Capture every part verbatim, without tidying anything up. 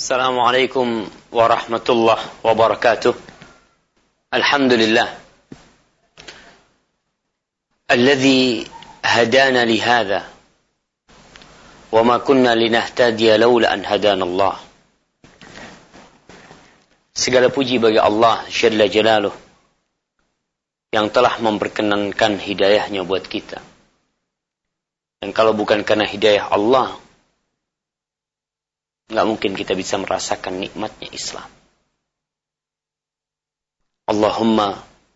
Assalamualaikum warahmatullahi wabarakatuh. Alhamdulillah alladzi hadana lihadza wa ma kunna linahtadiya laula an hadana Allah. Segala puji bagi Allah Jalla Jalaluh yang telah memperkenankan hidayahnya buat kita. Dan kalau bukan karena hidayah Allah, enggak mungkin kita bisa merasakan nikmatnya Islam. Allahumma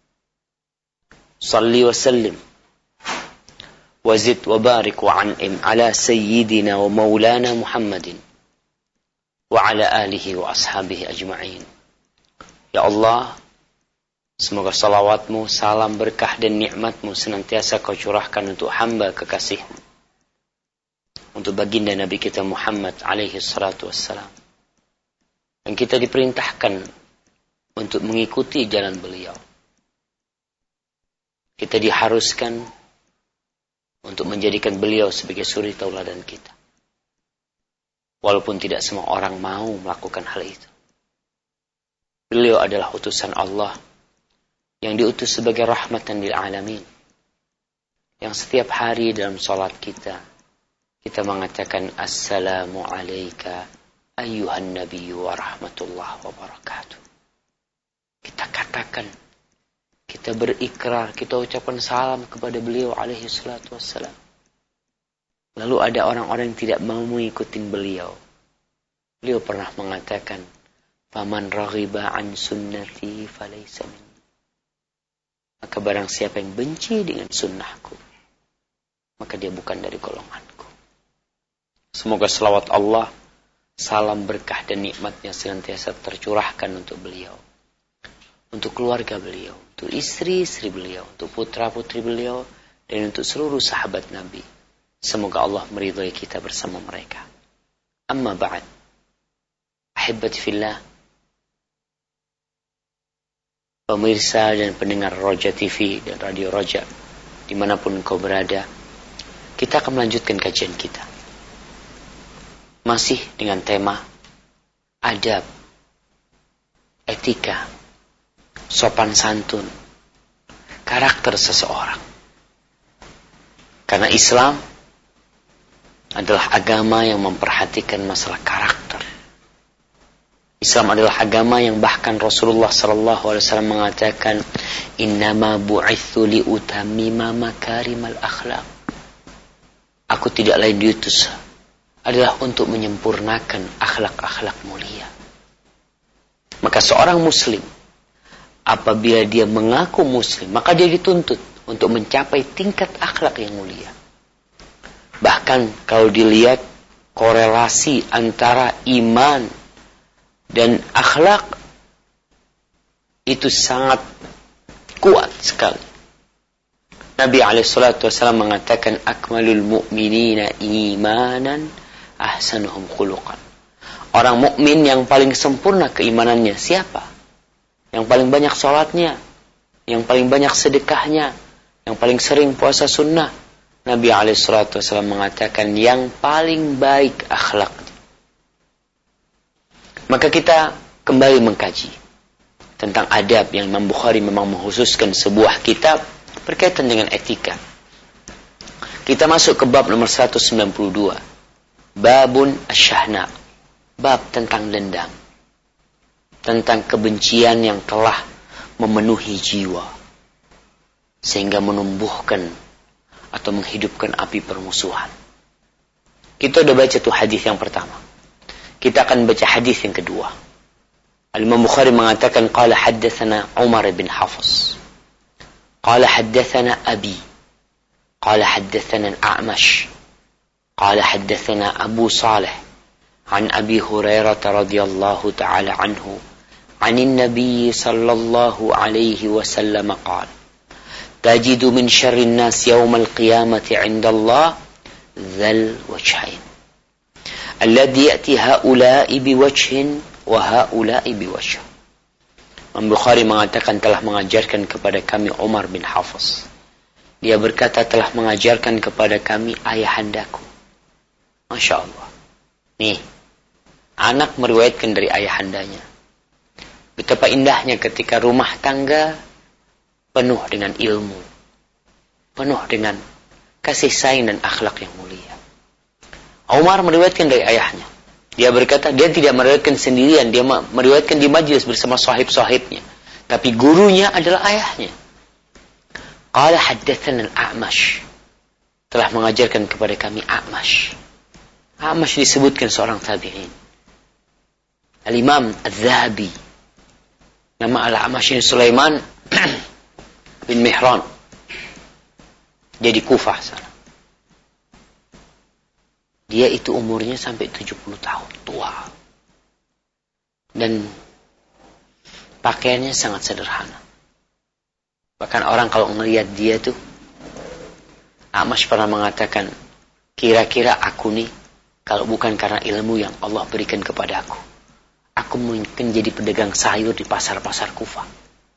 salli wa sallim wa zid wa barik wa an'im ala sayyidina wa maulana Muhammadin wa ala alihi wa ashabihi ajma'in. Ya Allah, semoga salawatmu, salam, berkah dan nikmatmu senantiasa kau curahkan untuk hamba kekasihmu, untuk baginda Nabi kita Muhammad alaihi salatu wassalam. Dan kita diperintahkan untuk mengikuti jalan beliau. Kita diharuskan untuk menjadikan beliau sebagai suri tauladan kita. Walaupun tidak semua orang mau melakukan hal itu. Beliau adalah utusan Allah yang diutus sebagai rahmatan lil alamin. Yang setiap hari dalam salat kita, kita mengatakan assalamu alayka ayyuhan nabiyyu wa rahmatullahi wa barakatuh. Kita katakan, kita berikrar, kita ucapkan salam kepada beliau alaihi salatu wassalam. Lalu ada orang-orang yang tidak mau mengikuti beliau. Beliau pernah mengatakan, faman raghiba an sunnati falaysa minni. Maka barang siapa yang benci dengan sunnahku, maka dia bukan dari golonganku. Semoga selawat Allah, salam, berkah dan nikmatnya senantiasa tercurahkan untuk beliau, untuk keluarga beliau, untuk istri-istri beliau, untuk putra-putri beliau, dan untuk seluruh sahabat Nabi. Semoga Allah meridhai kita bersama mereka. Amma ba'd. Ahibbati fillah, pemirsa dan pendengar Roja T V dan Radio Roja, dimanapun kau berada, kita akan melanjutkan kajian kita. Masih dengan tema adab, etika, sopan santun, karakter seseorang. Karena Islam adalah agama yang memperhatikan masalah karakter. Islam adalah agama yang bahkan Rasulullah sallallahu alaihi wasallam mengatakan, innama bu'itsu li utammima makarimal akhlaq. Aku tidak lain diutus adalah untuk menyempurnakan akhlak-akhlak mulia. Maka seorang muslim, apabila dia mengaku muslim, maka dia dituntut untuk mencapai tingkat akhlak yang mulia. Bahkan kalau dilihat korelasi antara iman dan akhlak itu sangat kuat sekali. Nabi alaihi salatu wasallam mengatakan, akmalul mu'minina imanan ahsanuhum khuluqan. Orang mukmin yang paling sempurna keimanannya siapa? Yang paling banyak salatnya, yang paling banyak sedekahnya, yang paling sering puasa sunnah. Nabi alaihi salatu wasallam mengatakan yang paling baik akhlaknya. Maka kita kembali mengkaji tentang adab yang Imam Bukhari memang mengkhususkan sebuah kitab berkaitan dengan etika. Kita masuk ke bab nomor seratus sembilan puluh dua. Babun asyahna. Bab tentang dendam. Tentang kebencian yang telah memenuhi jiwa, sehingga menumbuhkan atau menghidupkan api permusuhan. Kita sudah baca tuh hadis yang pertama. Kita akan baca hadis yang kedua. Al-Imam Bukhari mengatakan, qala haddatsana Umar bin Hafs. Qala haddatsana Abi. Qala haddatsana Al-A'mash. Qala haddatsana Abu Salih an Abi Hurairah radhiyallahu ta'ala anhu an an-nabiy sallallahu alaihi wasallam qala tajidu min syarri an-nas yawm al-qiyamati 'inda Allah dhal wajhain alladhi ya'ti ha'ula'i biwajhin wa ha'ula'i biwajh. Imam Bukhari mengatakan telah mengajarkan kepada kami Umar bin Hafs. Dia berkata telah mengajarkan kepada kami ayahandaku. Masya Allah. Nih, Anak meriwayatkan dari ayahandanya. Betapa indahnya ketika rumah tangga penuh dengan ilmu, penuh dengan kasih sayang dan akhlak yang mulia. Umar meriwayatkan dari ayahnya. Dia berkata, dia tidak meriwayatkan sendirian, dia meriwayatkan di majlis bersama sahib-sahibnya. Tapi gurunya adalah ayahnya. Qala haddatsana al-A'mash. Telah mengajarkan kepada kami A'mash. A'mash disebutkan seorang tabi'in. Al-Imam Al-Zahabi. Nama Al-A'mash ini Sulaiman bin Mihran. Dia di Kufah sana. Dia itu umurnya sampai tujuh puluh tahun, tua. Dan pakaiannya sangat sederhana. Bahkan orang kalau melihat dia tuh, A'mash pernah mengatakan, kira-kira aku nih, kalau bukan karena ilmu yang Allah berikan kepada aku, aku mungkin jadi pedagang sayur di pasar-pasar Kufah.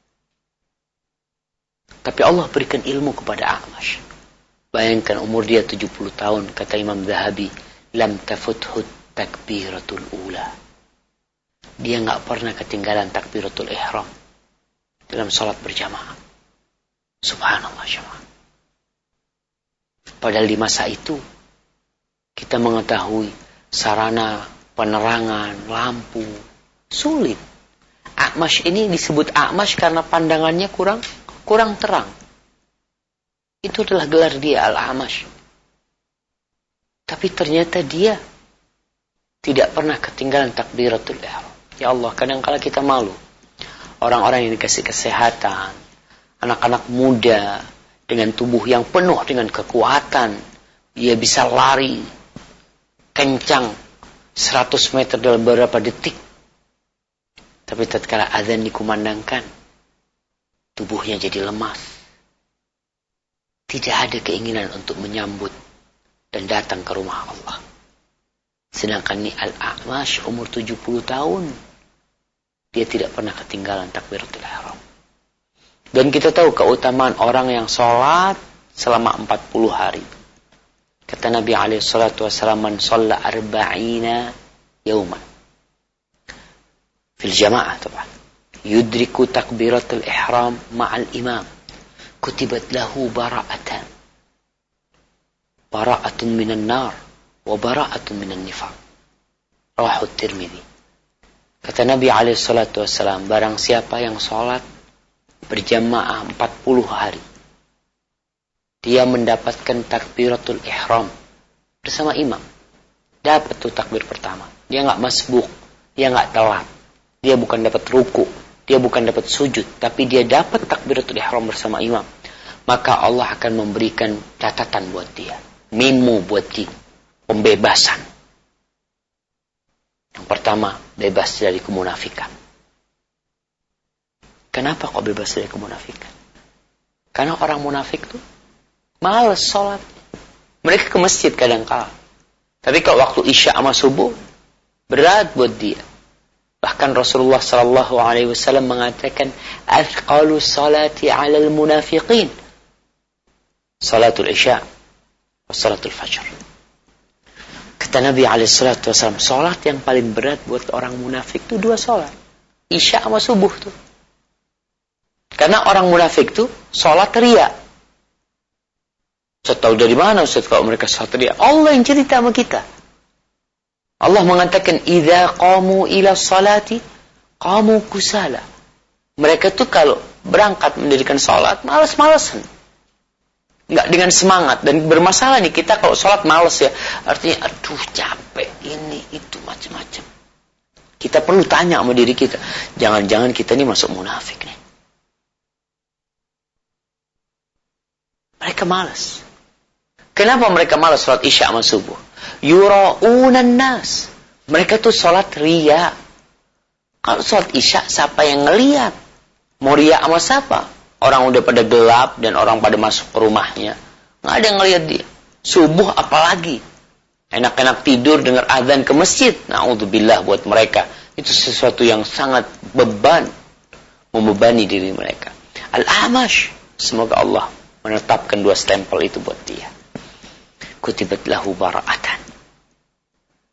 Tapi Allah berikan ilmu kepada A'mash. Bayangkan umur dia tujuh puluh tahun, kata Imam Zahabi, lam tafuthu takbiratul ula. Dia enggak pernah ketinggalan takbiratul ihram dalam salat berjamaah. Subhanallah jemaah. Padahal di masa itu kita mengetahui sarana penerangan, lampu sulit. A'mash ini disebut A'mash karena pandangannya kurang kurang terang. Itu adalah gelar dia, Al-A'mash. Tapi ternyata dia tidak pernah ketinggalan takbiratul ihram. Ya Allah, kadang-kala kita malu. Orang-orang yang dikasih kesehatan, anak-anak muda dengan tubuh yang penuh dengan kekuatan, dia bisa lari kencang seratus meter dalam beberapa detik. Tapi tatkala azan dikumandangkan, tubuhnya jadi lemas. Tidak ada keinginan untuk menyambut dan datang ke rumah Allah. Sedangkan ni Al-A'mash umur tujuh puluh tahun, dia tidak pernah ketinggalan takbiratul ihram. Dan kita tahu keutamaan orang yang sholat selama empat puluh hari. Kata Nabi alaihi salatu wasallam, man shalla arba'ina yawman fil jama'ah taban yudriku takbiratul ihram ma'al imam kutibat lahu bara'atan bara'atun minan nar wa bara'atun minan nifaq. Rawahu Tirmidzi. Kata Nabi alaihi salatu wasallam, barang siapa yang sholat berjamaah empat puluh hari, dia mendapatkan takbiratul ihram bersama imam. Dapat tuh takbir pertama. Dia enggak masbuk, dia enggak telat. Dia bukan dapat ruku, dia bukan dapat sujud, tapi dia dapat takbiratul ihram bersama imam. Maka Allah akan memberikan catatan buat dia, memo buat dia, pembebasan. Yang pertama, bebas dari kemunafikan. Kenapa kok bebas dari kemunafikan? Karena orang munafik tuh malas sholat. Mereka ke masjid kadang-kala, tapi kalau waktu isya sama subuh berat buat dia. Bahkan Rasulullah sallallahu alaihi wasallam mengatakan, "Athqalu salati 'alal munafiqin salatul isya wa salatul fajr." Kata Nabi alaihi salatu wasallam, salat yang paling berat buat orang munafik itu dua salat, isya sama subuh tuh. Karena orang munafik tuh salat riya. Saya tahu dari mana Ustaz kalau mereka salat riya? Allah yang cerita sama kita. Allah mengatakan, idza qamu ila salati qamu kusala. Mereka tuh kalau berangkat mendirikan salat malas-malasan, enggak dengan semangat. Dan bermasalah nih kita kalau salat malas ya, artinya aduh capek ini itu macam-macam. Kita perlu tanya sama diri kita, jangan-jangan kita ini masuk munafik nih. Mereka malas. Kenapa mereka malas salat isya sama subuh? Yura'unan nas. Mereka tuh salat riya. Kalau salat isya siapa yang ngelihat? Mau riya sama siapa? Orang udah pada gelap dan orang pada masuk ke rumahnya, nggak ada yang ngelihat dia. Subuh apalagi, enak-enak tidur dengar azan ke masjid. Na'udzubillah buat mereka. Itu sesuatu yang sangat beban, membebani diri mereka. Al-A'mash, semoga Allah menetapkan dua stempel itu buat dia. Kutibat lahu bara'atan.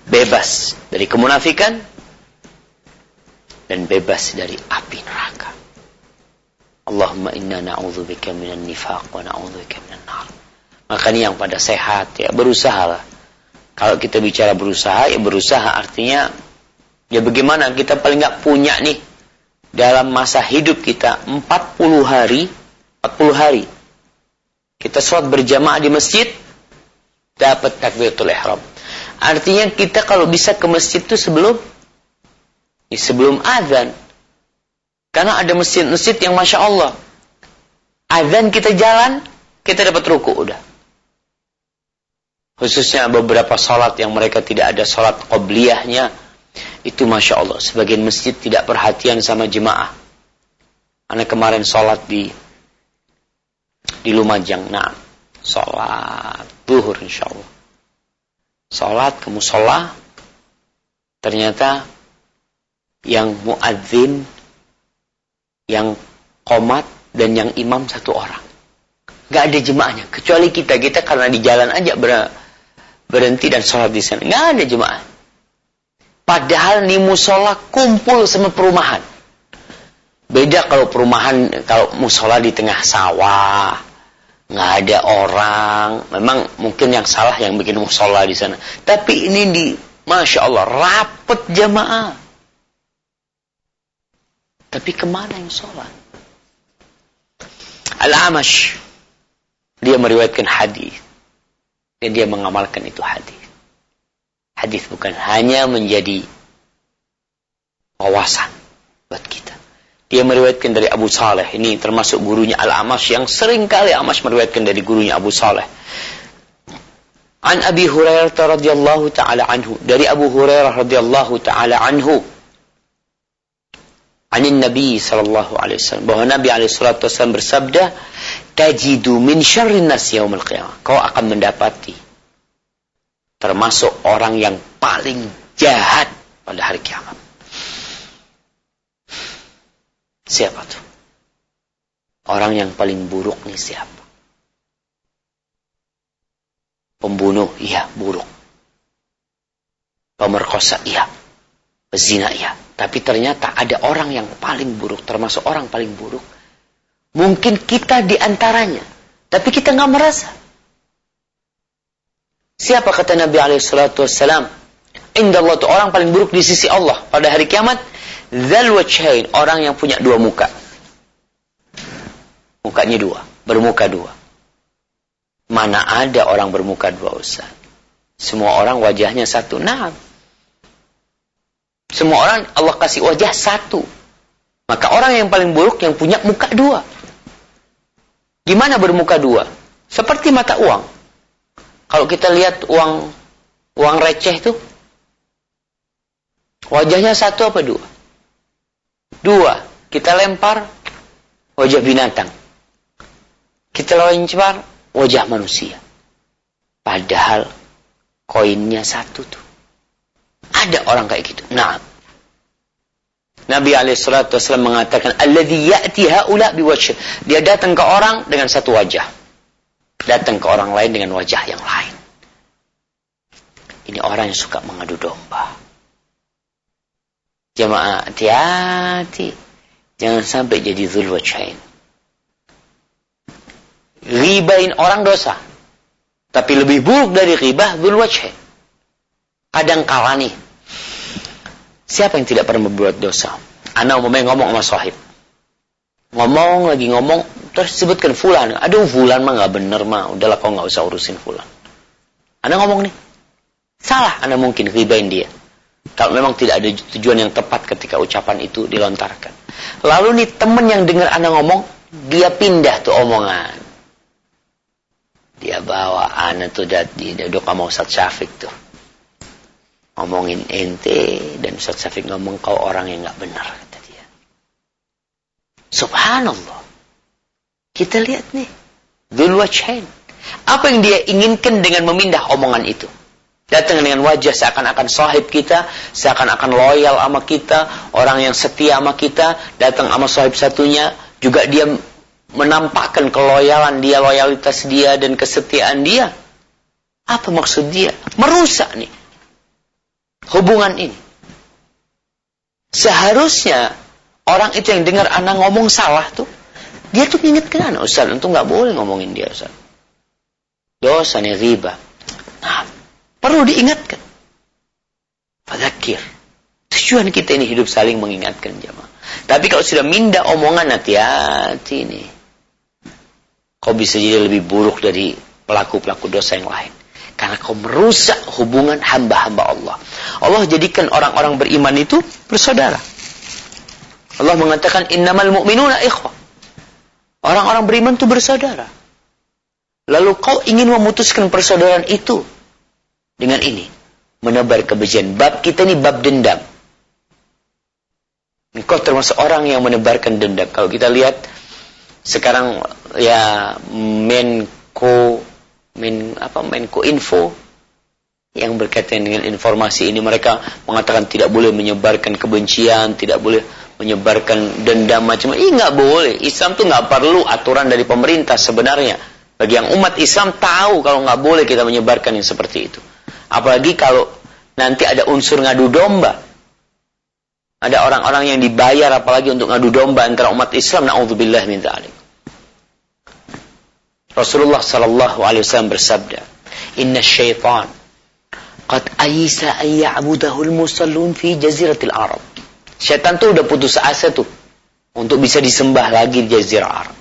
bebas dari kemunafikan dan bebas dari api neraka. Allahumma inna na'udzubika minan nifaq wa na'udzubika minan nar. Makanya yang pada sehat ya berusahalah. Kalau kita bicara berusaha ya berusaha artinya ya bagaimana kita paling enggak punya nih dalam masa hidup kita empat puluh hari, empat puluh hari kita sholat berjamaah di masjid dapat takbiratul ihram. Artinya kita kalau bisa ke masjid itu sebelum ya sebelum azan. Karena ada masjid-masjid yang Masya Allah azan kita jalan kita dapat ruku udah. Khususnya beberapa sholat yang mereka tidak ada sholat qobliyahnya, itu Masya Allah sebagian masjid tidak perhatian sama jemaah. Karena kemarin sholat di di Lumajang, nah sholat zuhur insya Allah, sholat ke musola, ternyata yang muadzin, yang qomat dan yang imam satu orang, nggak ada jemaahnya kecuali kita kita karena di jalan aja ber, berhenti dan sholat di sana, nggak ada jemaah. Padahal di musola kumpul sama perumahan. Beda kalau perumahan, kalau musola di tengah sawah, nggak ada orang. Memang mungkin yang salah yang bikin musola di sana. Tapi ini di, Masya Allah, rapet jamaah. Tapi kemana yang sholat? Al-Amash, dia meriwayatkan hadis dan dia mengamalkan itu hadis. Hadis bukan hanya menjadi wawasan buat kita. Dia meriwayatkan dari Abu Saleh. Ini termasuk gurunya Al-Amash yang sering kali Amash meriwayatkan dari gurunya Abu Saleh. An Abi Hurairah radhiyallahu taala anhu, dari Abu Hurairah radhiyallahu taala anhu, anin Nabi sallallahu alaihi wasallam, bahwa Nabi alaihi salatu wasallam bersabda, tajidu min syarrin nas yaumil qiyamah, kau akan mendapati termasuk orang yang paling jahat pada hari kiamat. Siapa tuh? Orang yang paling buruk nih siapa? Pembunuh, iya, buruk. Pemerkosa, iya. Pezina, iya. Tapi ternyata ada orang yang paling buruk, termasuk orang paling buruk. Mungkin kita di antaranya, tapi kita nggak merasa. Siapa kata Nabi alaihi salatu wassalam? Indallah, itu orang paling buruk di sisi Allah pada hari kiamat. Dzal wajhain, orang yang punya dua muka. Mukanya dua, bermuka dua. Mana ada orang bermuka dua, Ustaz? Semua orang wajahnya satu. Nah, semua orang Allah kasih wajah satu. Maka orang yang paling buruk yang punya muka dua. Gimana bermuka dua? Seperti mata uang. Kalau kita lihat uang uang receh itu, wajahnya satu apa dua? Dua. Kita lempar, wajah binatang. Kita lempar, wajah manusia. Padahal koinnya satu tuh. Ada orang kayak gitu. Nah, Nabi alaihi salatu wasallam mengatakan, alladzi ya'ti haula biwajh. Dia datang ke orang dengan satu wajah. Datang ke orang lain dengan wajah yang lain. Ini orang yang suka mengadu domba. Jamaah, hati-hati. Jangan sampai jadi dzul wajhain. Ghibain orang dosa. Tapi lebih buruk dari ghibah, dzul wajhain. Kadang kala nih, siapa yang tidak pernah membuat dosa? Ana umumnya ngomong sama sahib. Ngomong lagi ngomong, terus sebutkan fulan. Aduh, fulan mah gak bener mah. Udahlah, kau gak usah urusin fulan. Ana ngomong nih, salah Ana mungkin ghibain dia. Kalau memang tidak ada tujuan yang tepat ketika ucapan itu dilontarkan. Lalu nih temen yang dengar Ana ngomong, dia pindah tuh omongan. Dia bawa Ana tuh di duduk sama Ustaz Syafiq tuh. Ngomongin ente, dan Ustaz Syafiq ngomong kau orang yang gak benar, kata dia. Subhanallah. Kita lihat nih, dzul wajhain. Apa yang dia inginkan dengan memindah omongan itu? Datang dengan wajah seakan-akan sahib kita, seakan-akan loyal sama kita, orang yang setia sama kita, datang sama sahib satunya, juga dia menampakkan keloyalan dia, loyalitas dia, dan kesetiaan dia. Apa maksud dia? Merusak nih. hubungan ini. Seharusnya orang itu yang dengar anak ngomong salah tuh, dia tuh ingatkan anak, Ustaz, itu nggak boleh ngomongin dia, Ustaz. Dosa nih, ghibah. Nah, perlu diingatkan. Fadzakir. Tujuan kita ini hidup saling mengingatkan jamaah. Tapi kalau sudah minda omongan, hati-hati nih. Kau bisa jadi lebih buruk dari pelaku-pelaku dosa yang lain. Karena kau merusak hubungan hamba-hamba Allah. Allah jadikan orang-orang beriman itu bersaudara. Allah mengatakan, innamal mu'minuna ikhwah. Orang-orang beriman itu bersaudara. Lalu kau ingin memutuskan persaudaraan itu dengan ini. Menebar kebencian. Bab kita ini bab dendam. Engkau termasuk orang yang menebarkan dendam. Kalau kita lihat sekarang ya Menko Men, apa, Menko Info yang berkaitan dengan informasi ini, mereka mengatakan tidak boleh menyebarkan kebencian, tidak boleh menyebarkan dendam macam-macam. Ih, nggak boleh. Islam tuh nggak perlu aturan dari pemerintah sebenarnya. Bagi yang umat Islam tahu kalau nggak boleh kita menyebarkan yang seperti itu. Apalagi kalau nanti ada unsur ngadu domba. Ada orang-orang yang dibayar apalagi untuk ngadu domba antara umat Islam. Na'udzubillah min dzalik. Rasulullah sallallahu alaihi wasallam bersabda, "Inna syaitan qad ayisa an ya'budahu al-musallun fi jaziratil Arab." Syaitan tuh udah putus asa tuh untuk bisa disembah lagi di jazirah Arab.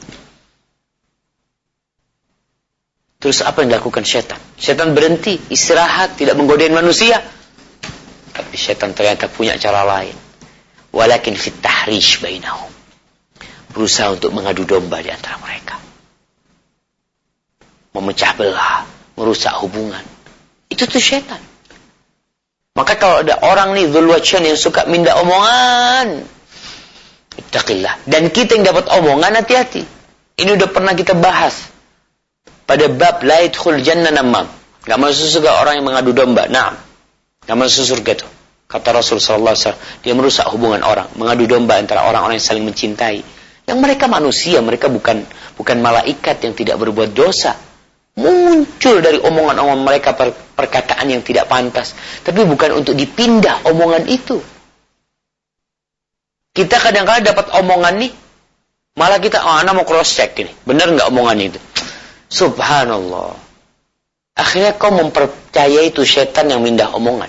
Terus apa yang dilakukan syaitan? Syaitan berhenti, istirahat, tidak menggodain manusia. Tapi syaitan ternyata punya cara lain. Walakin fit tahrish bainahum. Berusaha untuk mengadu domba di antara mereka. Memecah belah, merusak hubungan. Itu tuh syaitan. Maka kalau ada orang nih dzul wajhan yang suka minda omongan, ittaqillah. Dan kita yang dapat omongan, hati-hati. Ini udah pernah kita bahas pada bab la yadkhul jannah namam. Enggak masuk surga orang yang mengadu domba. Naam. Enggak masuk surga itu. Kata Rasul sallallahu alaihi wasallam, dia merusak hubungan orang, mengadu domba antara orang-orang yang saling mencintai. Yang mereka manusia, mereka bukan bukan malaikat yang tidak berbuat dosa. Muncul dari omongan-omongan mereka per, perkataan yang tidak pantas. Tapi bukan untuk dipindah omongan itu. Kita kadang-kadang dapat omongan nih, malah kita, oh anak mau cross check ini. Benar nggak omongan itu? Subhanallah. Akhirnya kau mempercayai itu setan yang mindah omongan.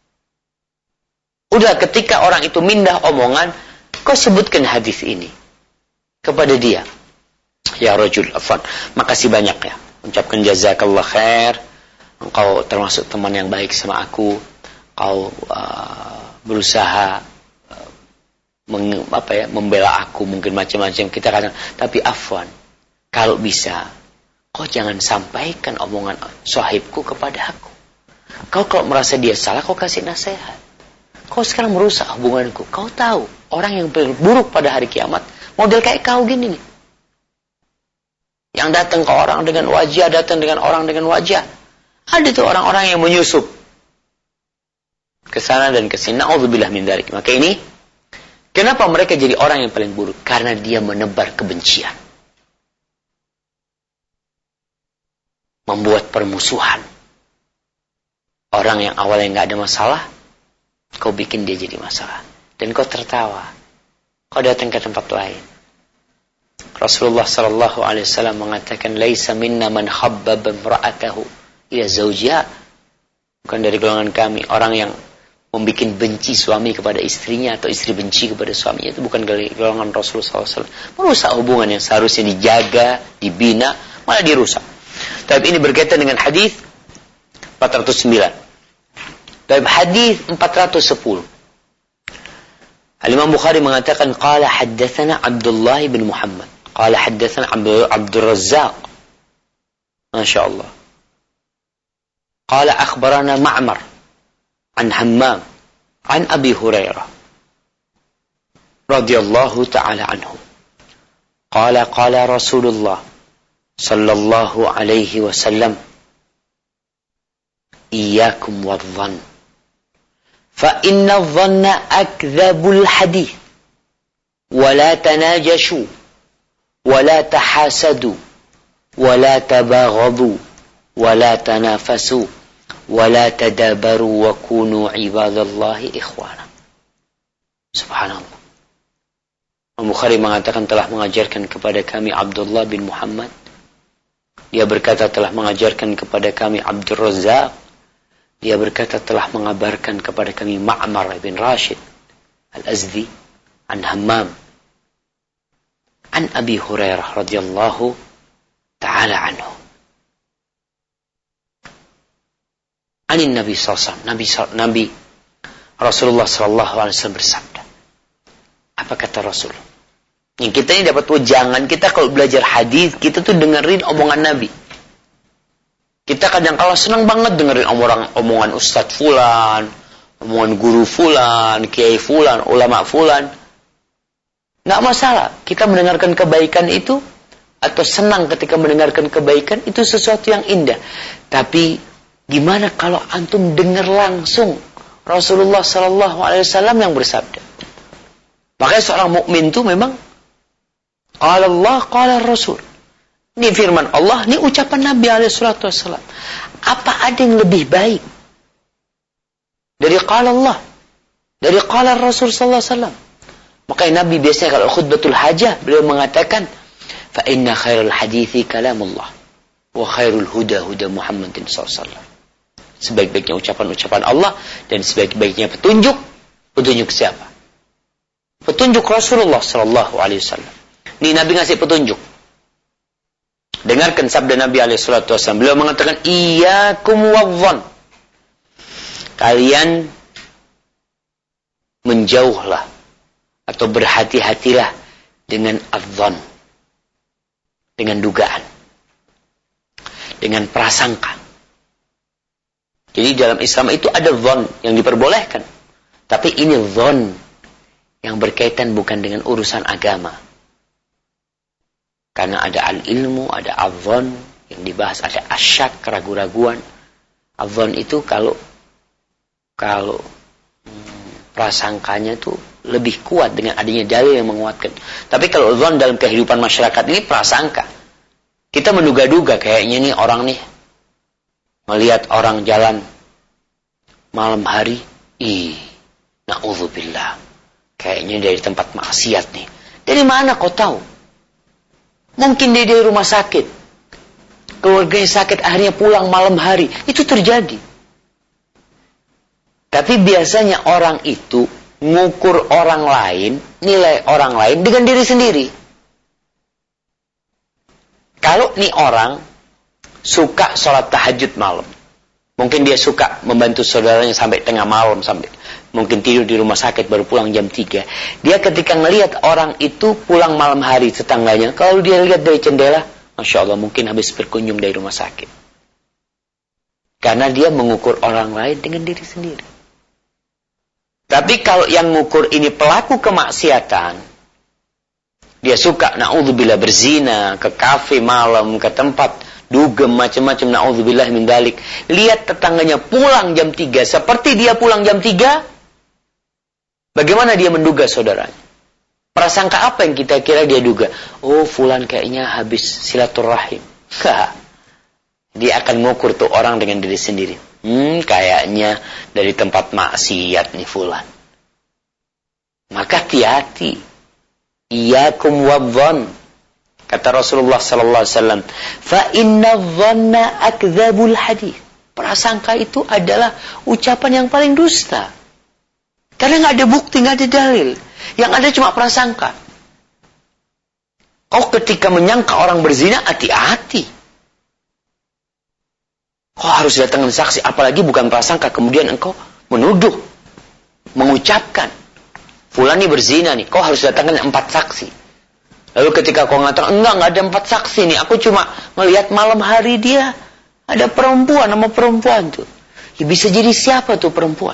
Udah ketika orang itu mindah omongan, kau sebutkan hadis ini kepada dia. Ya rajul, afwan. Makasih banyak ya. Ucapkan jazakallah khair. Engkau termasuk teman yang baik sama aku. Kau uh, berusaha uh, meng, apa ya, membela aku mungkin macam-macam. Kita kadang, tapi afwan. Kalau bisa, kau jangan sampaikan omongan sahibku kepada aku. Kau kalau merasa dia salah, kau kasih nasihat. Kau sekarang merusak hubunganku. Kau tahu orang yang buruk pada hari kiamat model kayak kau gini nih. Yang datang ke orang dengan wajah, datang dengan orang dengan wajah. Ada tuh orang-orang yang menyusup ke sana dan ke sini. Na'udzubillah min dzalik. Maka ini, kenapa mereka jadi orang yang paling buruk? Karena dia menebar kebencian. Membuat permusuhan. Orang yang awalnya nggak ada masalah, kau bikin dia jadi masalah. Dan kau tertawa. Kau datang ke tempat lain. Rasulullah sallallahu alaihi wasallam mengatakan, "Laisa minna man khabbaba imra'atahu ila zawjiha." Bukan dari golongan kami orang yang membuat benci suami kepada istrinya atau istri benci kepada suaminya. Itu bukan golongan Rasulullah sallallahu alaihi wasallam. Merusak hubungan yang seharusnya dijaga, dibina, malah dirusak. Tapi ini berkaitan dengan hadis empat ratus sembilan. Dalam hadis empat ratus sepuluh. Al-Imam Bukhari mengatakan, qala haddatsana Abdullah bin Muhammad. Qala haddatsana Abdul Razzaq. Masya Allah. Qala akhbarana Ma'mar an Hammam an Abi Hurairah radhiyallahu ta'ala anhu. Qala qala Rasulullah sallallahu alaihi wasallam, iyyakum wadh-dhann fa inna adh-dhanna akdhabul hadith wa la tanajashu ولا تحاسدوا ولا تباغضوا ولا تنافسوا wala tadabaru wa kunu ibadallahi ikhwana. Subhanallah. Al-Bukhari mengatakan telah mengajarkan kepada kami Abdullah bin Muhammad. Dia berkata telah mengajarkan kepada kami Abdul Razzaq. Dia berkata telah mengabarkan kepada kami Ma'mar bin Rashid Al-Azdi an Hammam an Abi Hurairah radhiyallahu ta'ala anhu. Anin Nabi sallallahu alaihi wasallam, Nabi, Nabi Rasulullah sallallahu alaihi wasallam bersabda. Apa kata Rasul? Yang kita ini dapat wejangan, kita kalau belajar hadis, kita tuh dengerin omongan Nabi. Kita kadang kala senang banget dengerin omongan, omongan Ustadz Fulan, omongan guru Fulan, Kiai Fulan, ulama Fulan. Nggak masalah, kita mendengarkan kebaikan itu, atau senang ketika mendengarkan kebaikan, itu sesuatu yang indah. Tapi, gimana kalau antum dengar langsung Rasulullah Sallallahu Alaihi Wasallam yang bersabda? Makanya seorang mukmin itu memang qala Allah, qala Rasul. Ini firman Allah, ini ucapan Nabi alaihi salatu wassalam. Apa ada yang lebih baik dari qala Allah, dari qala Rasul sallallahu alaihi wasallam? Makanya Nabi biasanya kalau khutbatul hajah, beliau mengatakan, fa inna khairul hadithi kalamullah wa khairul huda huda Muhammadin sallallahu alaihi wasallam. Sebaik-baiknya ucapan-ucapan Allah dan sebaik-baiknya petunjuk, petunjuk siapa? Petunjuk Rasulullah sallallahu alaihi wasallam. Ini Nabi ngasih petunjuk. Dengarkan sabda Nabi alaihi salatu wasallam. Beliau mengatakan, iyyakum wadh-dhann. Kalian menjauhlah atau berhati-hatilah dengan adh-dhann. Dengan dugaan. Dengan prasangka. Jadi dalam Islam itu ada dhann yang diperbolehkan. Tapi ini dhann yang berkaitan bukan dengan urusan agama. Karena ada al-ilmu, ada adh-dhann yang dibahas, ada asyak, keraguan-raguan. Adh-dhann itu kalau kalau hmm, prasangkanya tuh lebih kuat dengan adanya dalil yang menguatkan. Tapi kalau dhann dalam kehidupan masyarakat ini prasangka. Kita menduga-duga kayaknya nih orang nih melihat orang jalan malam hari, ih, na'udzubillah. Kayaknya dari tempat maksiat nih. Dari mana kau tahu? Mungkin dia dari rumah sakit. Keluarganya sakit, akhirnya pulang malam hari. Itu terjadi. Tapi biasanya orang itu ngukur orang lain, nilai orang lain dengan diri sendiri. Kalau nih orang suka sholat tahajud malam. Mungkin dia suka membantu saudaranya sampai tengah malam, sampai mungkin tidur di rumah sakit baru pulang jam tiga. Dia ketika ngelihat orang itu pulang malam hari tetangganya, kalau dia lihat dari jendela, Masya Allah mungkin habis berkunjung dari rumah sakit. Karena dia mengukur orang lain dengan diri sendiri. Tapi kalau yang mengukur ini pelaku kemaksiatan, dia suka, na'udzubillah, berzina, ke kafe malam, ke tempat dugem macam-macam, na'udzubillah min dalik. Lihat tetangganya pulang jam tiga, seperti dia pulang jam tiga, bagaimana dia menduga saudaranya? Prasangka apa yang kita kira dia duga? Oh, fulan kayaknya habis silaturahim. Dia akan mengukur tuh orang dengan diri sendiri. Hmm, kayaknya dari tempat maksiat nih fulan. Maka hati-hati. Iyyakum wadh-dhann. Kata Rasulullah sallallahu alaihi wasallam, fa inna dhanna akdzabul hadits. Prasangka itu adalah ucapan yang paling dusta. Karena nggak ada bukti, nggak ada dalil. Yang ada cuma prasangka. Kau ketika menyangka orang berzina, hati-hati. Kau harus datangkan saksi, apalagi bukan prasangka. Kemudian engkau menuduh, mengucapkan, fulan ini berzina nih. Kau harus datangkan empat saksi. Lalu ketika kau mengatakan, enggak, enggak ada empat saksi nih. Aku cuma melihat malam hari dia ada perempuan, nama perempuan tuh. Ya bisa jadi siapa tuh perempuan?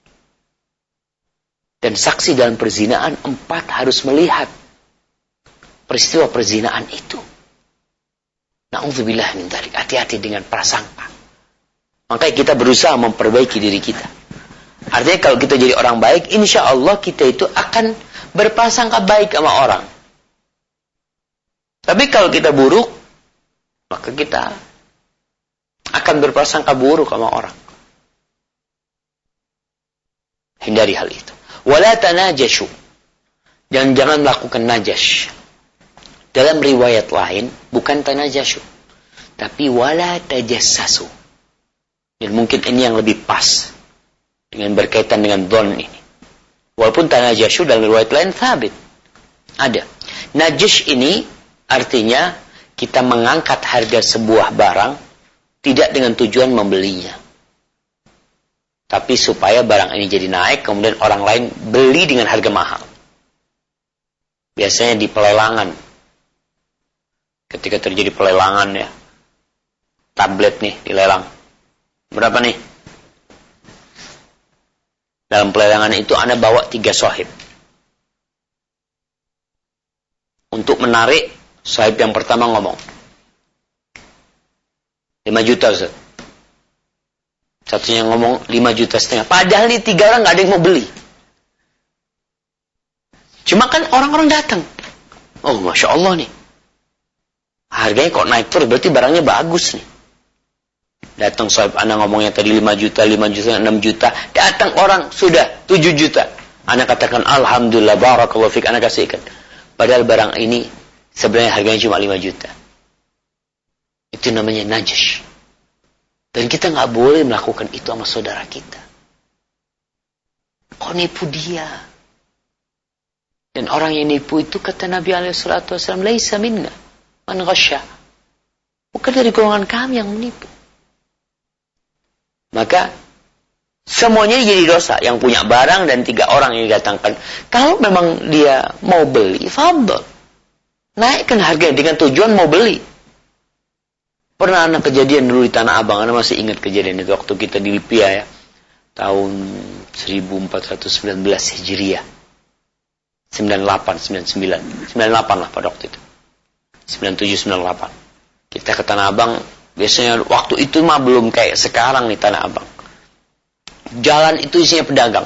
Dan saksi dalam perzinaan empat harus melihat peristiwa perzinaan itu. Na'udzubillah min dzalik. Hati-hati dengan prasangka. Makanya kita berusaha memperbaiki diri kita. Artinya kalau kita jadi orang baik, insya Allah kita itu akan berprasangka baik sama orang. Tapi kalau kita buruk, maka kita akan berprasangka buruk sama orang. Hindari hal itu. Wala tanajashu. Dan jangan melakukan najash. Dalam riwayat lain, bukan tanajashu, tapi wala tajassasu. Dan mungkin ini yang lebih pas dengan berkaitan dengan dhon ini. Walaupun tanajashu dalam riwayat lain thabit. Ada. Najash ini artinya kita mengangkat harga sebuah barang tidak dengan tujuan membelinya. Tapi supaya barang ini jadi naik, kemudian orang lain beli dengan harga mahal. Biasanya di pelelangan. Ketika terjadi pelelangan ya. Tablet nih dilelang. Berapa nih? Dalam pelelangan itu Anda bawa tiga sahib. Untuk menarik, sahib yang pertama ngomong. lima juta Ustaz. Satunya ngomong lima juta setengah. Padahal ini tiga orang gak ada yang mau beli. Cuma kan orang-orang datang. Oh, Masya Allah nih. Harganya kok naik terus, berarti barangnya bagus nih. Datang sahib Anda ngomongnya tadi lima juta, lima juta, enam juta. Datang orang, sudah tujuh juta. Anda katakan, Alhamdulillah, barakallahu fik, Anda kasihkan. Padahal barang ini sebenarnya harganya cuma lima juta. Itu namanya najash. Dan kita nggak boleh melakukan itu sama saudara kita. Kok nipu dia? Dan orang yang nipu itu kata Nabi alaihi salatu wasallam, laisa minna man ghasya. Bukan dari golongan kami yang menipu. Maka semuanya jadi dosa. Yang punya barang dan tiga orang yang didatangkan. Kalau memang dia mau beli, fadhol. Naikkan harganya dengan tujuan mau beli. Pernah anak kejadian dulu di Tanah Abang. Anda masih ingat kejadian itu waktu kita di Lipia ya. Tahun seribu empat ratus sembilan belas Hijriah. sembilan puluh delapan, sembilan puluh sembilan. sembilan puluh delapan lah pada waktu itu. sembilan puluh tujuh, sembilan puluh delapan. Kita ke Tanah Abang. Biasanya waktu itu mah belum kayak sekarang nih Tanah Abang. Jalan itu isinya pedagang.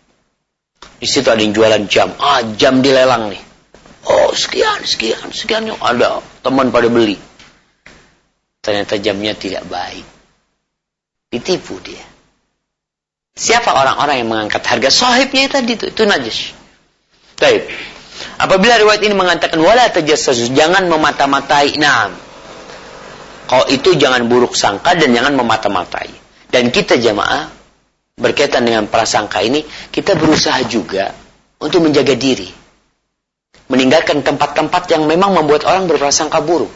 Di situ ada yang jualan jam. Ah, jam dilelang nih. Oh, sekian, sekian, sekian. Ada teman pada beli. Ternyata jamnya tidak baik. Ditipu dia. Siapa orang-orang yang mengangkat harga? Sahibnya tadi itu. Itu najis. Baik. Apabila riwayat ini mengatakan wala tajassasu, jangan memata-matai. Nah, kalau itu jangan buruk sangka dan jangan memata-matai. Dan kita jamaah berkaitan dengan prasangka ini, kita berusaha juga untuk menjaga diri. Meninggalkan tempat-tempat yang memang membuat orang berprasangka buruk.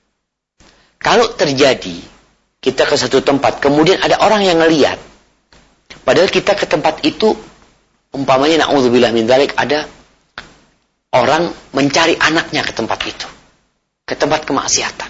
Kalau terjadi, kita ke satu tempat, kemudian ada orang yang ngelihat. Padahal kita ke tempat itu, umpamanya na'udzubillah min dzalik, ada orang mencari anaknya ke tempat itu. Ke tempat kemaksiatan.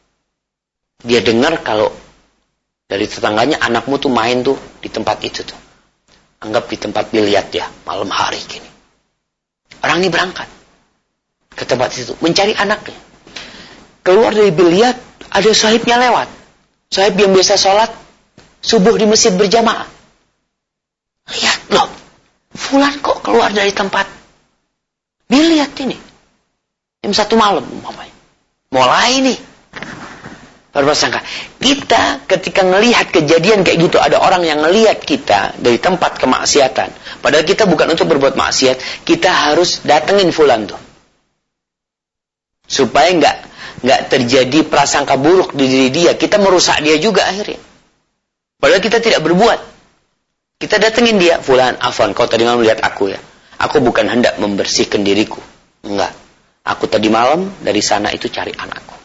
Dia dengar kalau dari tetangganya anakmu tuh main tuh di tempat itu tuh. Anggap di tempat biliar ya, malam hari gini. Orang ini berangkat ke tempat itu, mencari anaknya. Keluar dari biliar, ada sahibnya lewat. Sahib yang biasa sholat subuh di masjid berjamaah. Lihat loh, fulan kok keluar dari tempat biliar ini. Jam satu malam umpamanya. Mulai nih berprasangka. Kita ketika ngelihat kejadian kayak gitu, ada orang yang ngelihat kita dari tempat kemaksiatan. Padahal kita bukan untuk berbuat maksiat, kita harus datengin fulan tuh. Supaya nggak nggak terjadi prasangka buruk di diri dia, kita merusak dia juga akhirnya. Padahal kita tidak berbuat. Kita datengin dia, fulan, afwan, kau tadi malam lihat aku ya. Aku bukan hendak membersihkan diriku. Enggak. Aku tadi malam dari sana itu cari anakku.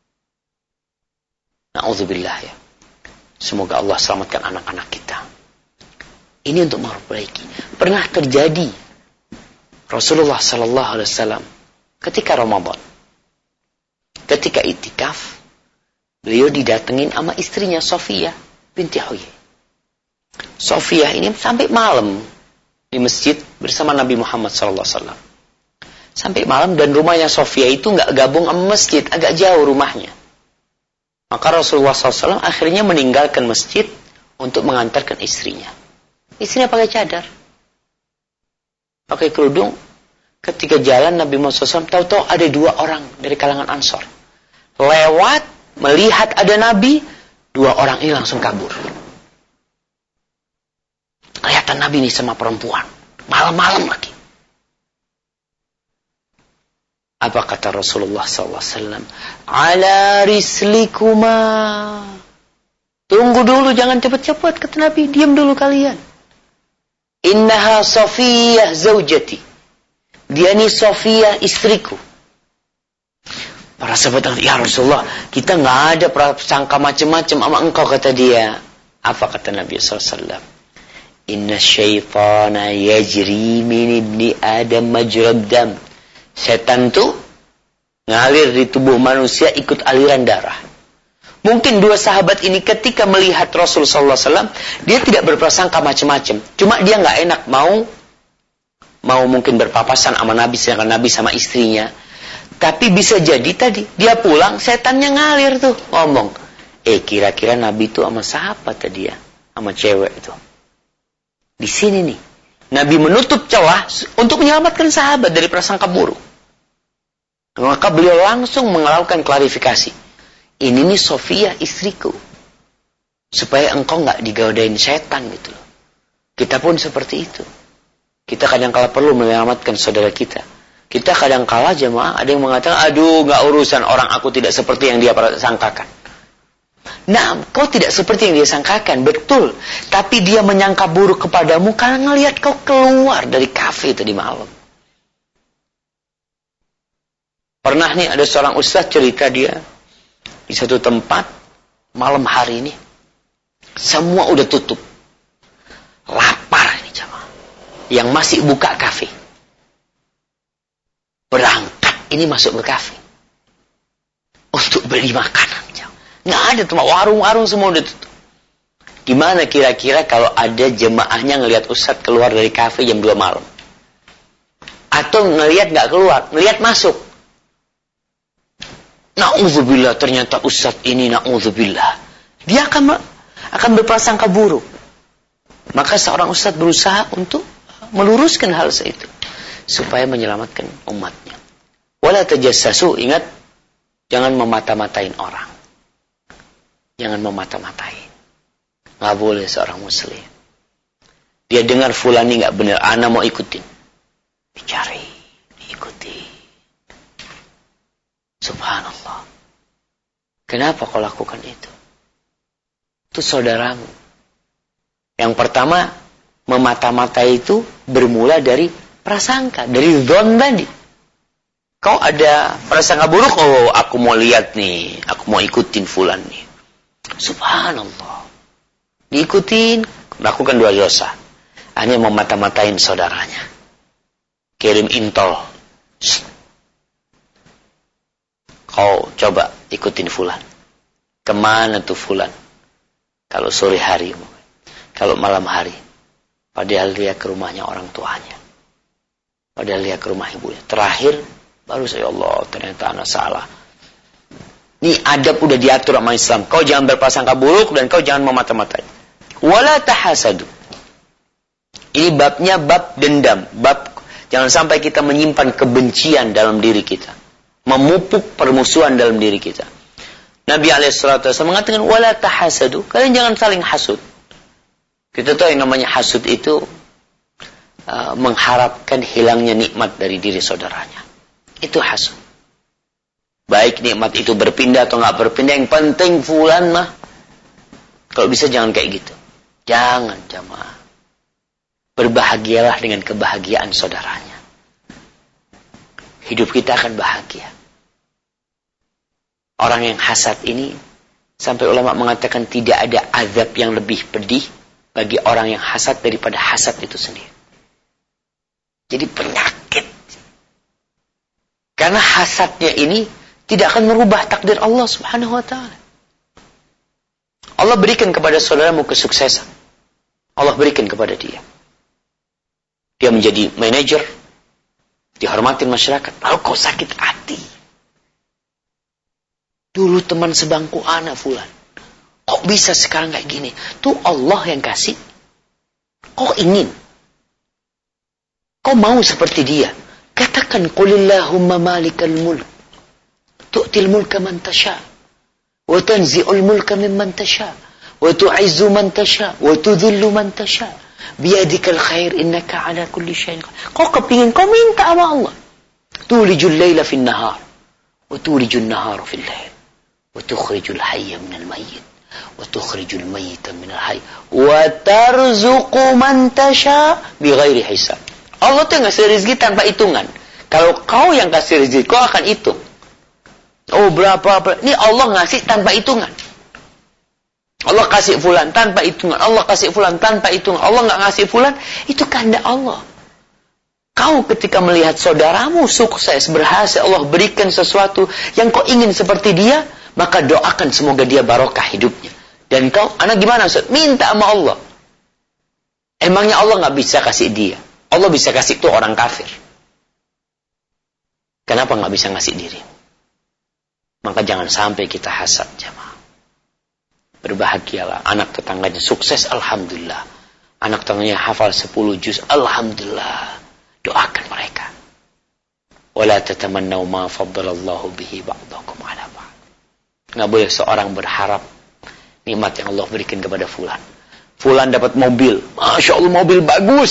Na'udzubillah ya. Semoga Allah selamatkan anak-anak kita. Ini untuk memperbaiki. Pernah terjadi Rasulullah sallallahu alaihi wasallam ketika Ramadan, ketika itikaf, beliau didatengin sama istrinya Sofiyah binti Huyai. Sofiyah ini sampai malam di masjid bersama Nabi Muhammad sallallahu alaihi wasallam. Sampai malam, dan rumahnya Sofiyah itu nggak gabung sama masjid, agak jauh rumahnya. Maka Rasulullah sallallahu alaihi wasallam akhirnya meninggalkan masjid untuk mengantarkan istrinya. Istrinya pakai cadar, pakai kerudung. Ketika jalan Nabi Muhammad sallallahu alaihi wasallam, tahu-tahu ada dua orang dari kalangan Ansor lewat, melihat ada Nabi, dua orang ini langsung kabur. Kelihatan Nabi ini sama perempuan. Malam-malam lagi. Apa kata Rasulullah sallallahu alaihi wasallam? Ala rislikuma. Tunggu dulu, jangan cepat-cepat, kata Nabi. Diam dulu kalian. Innaha Safiyah zaujati. Dia ini Safiyah istriku. Para sahabat, ya Rasulullah, kita nggak ada prasangka macam-macam sama engkau, kata dia. Apa kata Nabi sallallahu alaihi wasallam? Inna syaitana yajri min ibni Adam majrad dam. Setan tuh ngalir di tubuh manusia ikut aliran darah. Mungkin dua sahabat ini ketika melihat Rasul sallallahu alaihi wasallam, dia tidak berprasangka macam-macam. Cuma dia nggak enak mau mau mungkin berpapasan sama Nabi, sedangkan Nabi sama istrinya. Tapi bisa jadi tadi dia pulang, setannya ngalir tuh ngomong, eh kira-kira Nabi itu sama siapa tadi ya? Sama cewek itu. Di sini nih, Nabi menutup celah untuk menyelamatkan sahabat dari prasangka buruk. Maka beliau langsung melakukan klarifikasi. Ini nih Sofia istriku. Supaya engkau nggak digaudain setan gitu loh. Kita pun seperti itu. Kita kadang-kala perlu menyelamatkan saudara kita. Kita kadang-kala jemaah ada yang mengatakan, aduh nggak urusan, orang aku tidak seperti yang dia sangkakan. Nah, kau tidak seperti yang dia sangkakan, betul. Tapi dia menyangka buruk kepadamu karena ngelihat kau keluar dari kafe tadi malam. Pernah nih ada seorang ustaz cerita dia di satu tempat malam hari ini semua udah tutup, lapar ini jamaah, yang masih buka kafe berangkat ini masuk ke kafe untuk beli makanan. Nggak ada tempat, warung-warung semua udah tutup. Gimana kira-kira kalau ada jemaahnya ngelihat ustaz keluar dari kafe jam dua malam, atau ngelihat nggak keluar, ngelihat masuk? Na'udzubillah, ternyata ustaz ini na'udzubillah. Dia akan akan berprasangka buruk. Maka seorang ustaz berusaha untuk meluruskan hal itu supaya menyelamatkan umatnya. Wala tajassasu, ingat, jangan memata-matain orang. Jangan memata-matain. Nggak boleh seorang muslim. Dia dengar fulan ini nggak benar, ana mau ikutin. Dicari, diikuti. Subhanallah. Kenapa kau lakukan itu? Itu saudaramu. Yang pertama, memata-matai itu bermula dari prasangka, dari dzon tadi. Kau ada prasangka buruk, oh aku mau lihat nih, aku mau ikutin fulan nih. Subhanallah. Diikutin, melakukan dua dosa. Hanya memata-matain saudaranya. Kirim intol. Kau coba ikutin fulan. Kemana tuh fulan? Kalau sore hari, kalau malam hari. Padahal dia ke rumahnya orang tuanya. Padahal dia ke rumah ibunya. Terakhir, baru saya, Allah, ternyata anak salah. Ini adab udah diatur sama Islam. Kau jangan berprasangka buruk dan kau jangan memata-matai. Wala tahasadu. Ini babnya bab dendam. Bab jangan sampai kita menyimpan kebencian dalam diri kita. Memupuk permusuhan dalam diri kita. Nabi alaihi salatu wasallam mengatakan wala tahasadu, kalian jangan saling hasud. Kita tahu yang namanya hasud itu uh, mengharapkan hilangnya nikmat dari diri saudaranya. Itu hasud. Baik nikmat itu berpindah atau nggak berpindah, yang penting fulan mah kalau bisa jangan kayak gitu. Jangan jamaah. Berbahagialah dengan kebahagiaan saudaranya. Hidup kita akan bahagia. Orang yang hasad ini, sampai ulama mengatakan tidak ada azab yang lebih pedih bagi orang yang hasad daripada hasad itu sendiri. Jadi penyakit. Karena hasadnya ini tidak akan merubah takdir Allah subhanahu wa ta'ala. Allah berikan kepada saudaramu kesuksesan. Allah berikan kepada dia. Dia menjadi manajer, dihormatin masyarakat. Lalu kau sakit hati. Dulu teman sebangku anak fulan. Kok bisa sekarang kayak gini? Tuh Allah yang kasih. Kau ingin. Kau mau seperti dia. Katakan qulillahumma malikal mulk. Tu'til mulka man tasha. وتنزع الملك ممن تشاء وتعز من تشاء وتذل من تشاء Biyadikal khair innaka ala kulli syai'in qadir. Kau kepingin, kau minta sama Allah. Tulijul laila fin nahar wa tulijul nahara fil lail wa tukhrijul hayya minal mayyit wa tukhrijul mayyita minal hayy wa tarzuqu man tasha bighairi hisab. Allah tuh ngasih rezeki tanpa hitungan. Kalau kau yang kasih rezeki, kau akan hitung. Oh berapa, berapa. Ini Allah ngasih tanpa hitungan. Allah kasih fulan tanpa hitungan. Allah kasih fulan tanpa hitungan. Allah nggak ngasih fulan, itu kehendak Allah. Kau ketika melihat saudaramu sukses, berhasil, Allah berikan sesuatu yang kau ingin seperti dia, maka doakan semoga dia barokah hidupnya. Dan kau, anak gimana Ustaz? Minta sama Allah. Emangnya Allah nggak bisa kasih dia? Allah bisa kasih itu orang kafir. Kenapa nggak bisa ngasih diri? Maka jangan sampai kita hasad, jamaah. Berbahagialah. Anak tetangganya sukses, alhamdulillah. Anak tetangganya hafal sepuluh juz, alhamdulillah. Doakan mereka. Wala tatamannaw ma faddalallahu bihi ba'dakum 'ala ba'd. Enggak boleh seorang berharap nikmat yang Allah berikan kepada fulan. Fulan dapat mobil, Masya Allah mobil bagus.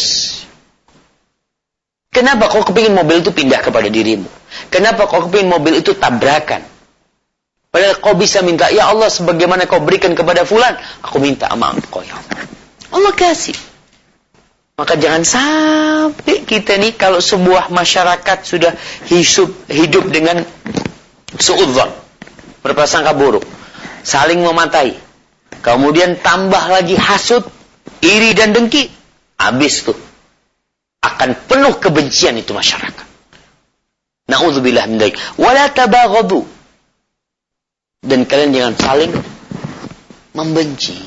Kenapa kau kepingin mobil itu pindah kepada dirimu? Kenapa kau kepingin mobil itu tabrakan? Padahal kau bisa minta, ya Allah sebagaimana kau berikan kepada fulan, aku minta sama engkau ya Allah. Allah kasih. Maka jangan sampai kita nih kalau sebuah masyarakat sudah hidup, hidup dengan suudzon, berprasangka buruk, saling mematai, kemudian tambah lagi hasud, iri dan dengki, habis tuh. Akan penuh kebencian itu masyarakat. Na'udzubillah min dzalik. Wala tabaghadu. Dan kalian jangan saling membenci.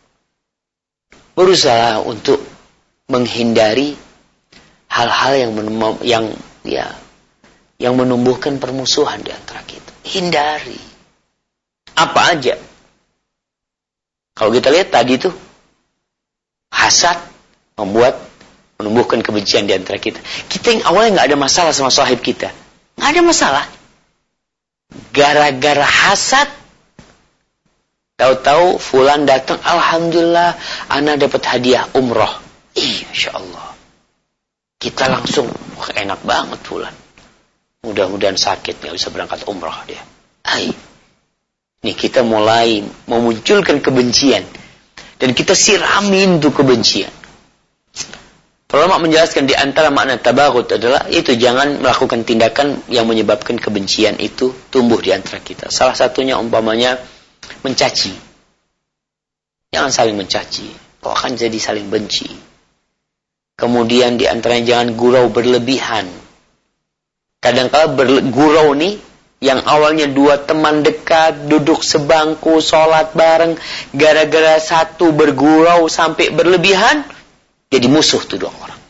Berusaha untuk menghindari hal-hal yang menem- yang ya yang menumbuhkan permusuhan di antara kita. Hindari. Apa aja. Kalau kita lihat tadi tuh hasad membuat menumbuhkan kebencian di antara kita. Kita yang awalnya nggak ada masalah sama sahib kita, nggak ada masalah. Gara-gara hasad, tahu-tahu fulan datang, alhamdulillah, ana dapat hadiah umroh. Ih, masya Allah. Kita langsung, wah enak banget fulan. Mudah-mudahan sakit nggak bisa berangkat umroh dia. Hai, nih kita mulai memunculkan kebencian dan kita siramin tuh kebencian. Ulama menjelaskan di antara makna tabaghut adalah itu jangan melakukan tindakan yang menyebabkan kebencian itu tumbuh di antara kita. Salah satunya umpamanya mencaci. Jangan saling mencaci, kok akan jadi saling benci. Kemudian di antaranya jangan gurau berlebihan. Kadang-kala bergurau nih yang awalnya dua teman dekat, duduk sebangku, sholat bareng, gara-gara satu bergurau sampai berlebihan, jadi musuh tuh dua orang.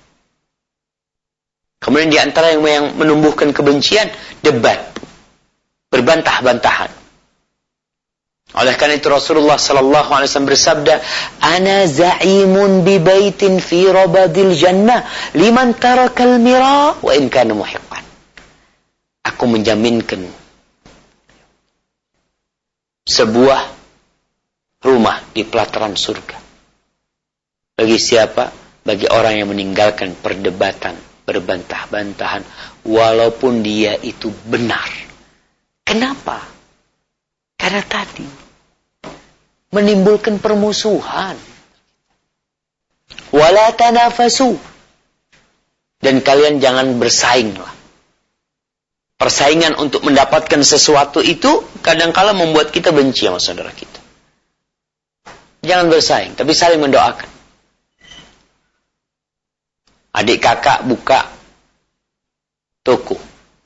Kemudian di antara yang, yang menumbuhkan kebencian, debat. Berbantah-bantahan. Oleh karena itu Rasulullah sallallahu alaihi wasallam bersabda, "Ana za'imun bi baitin fi rabadil jannah liman tarakal mira wa in kana muhiqqan." Aku menjaminkan sebuah rumah di pelataran surga. Bagi siapa? Bagi orang yang meninggalkan perdebatan, berbantah-bantahan, walaupun dia itu benar. Kenapa? Karena tadi menimbulkan permusuhan. Wala tanafasu. Dan kalian jangan bersainglah. Persaingan untuk mendapatkan sesuatu itu kadang-kala membuat kita benci sama saudara kita. Jangan bersaing, tapi saling mendoakan. Adik kakak buka toko.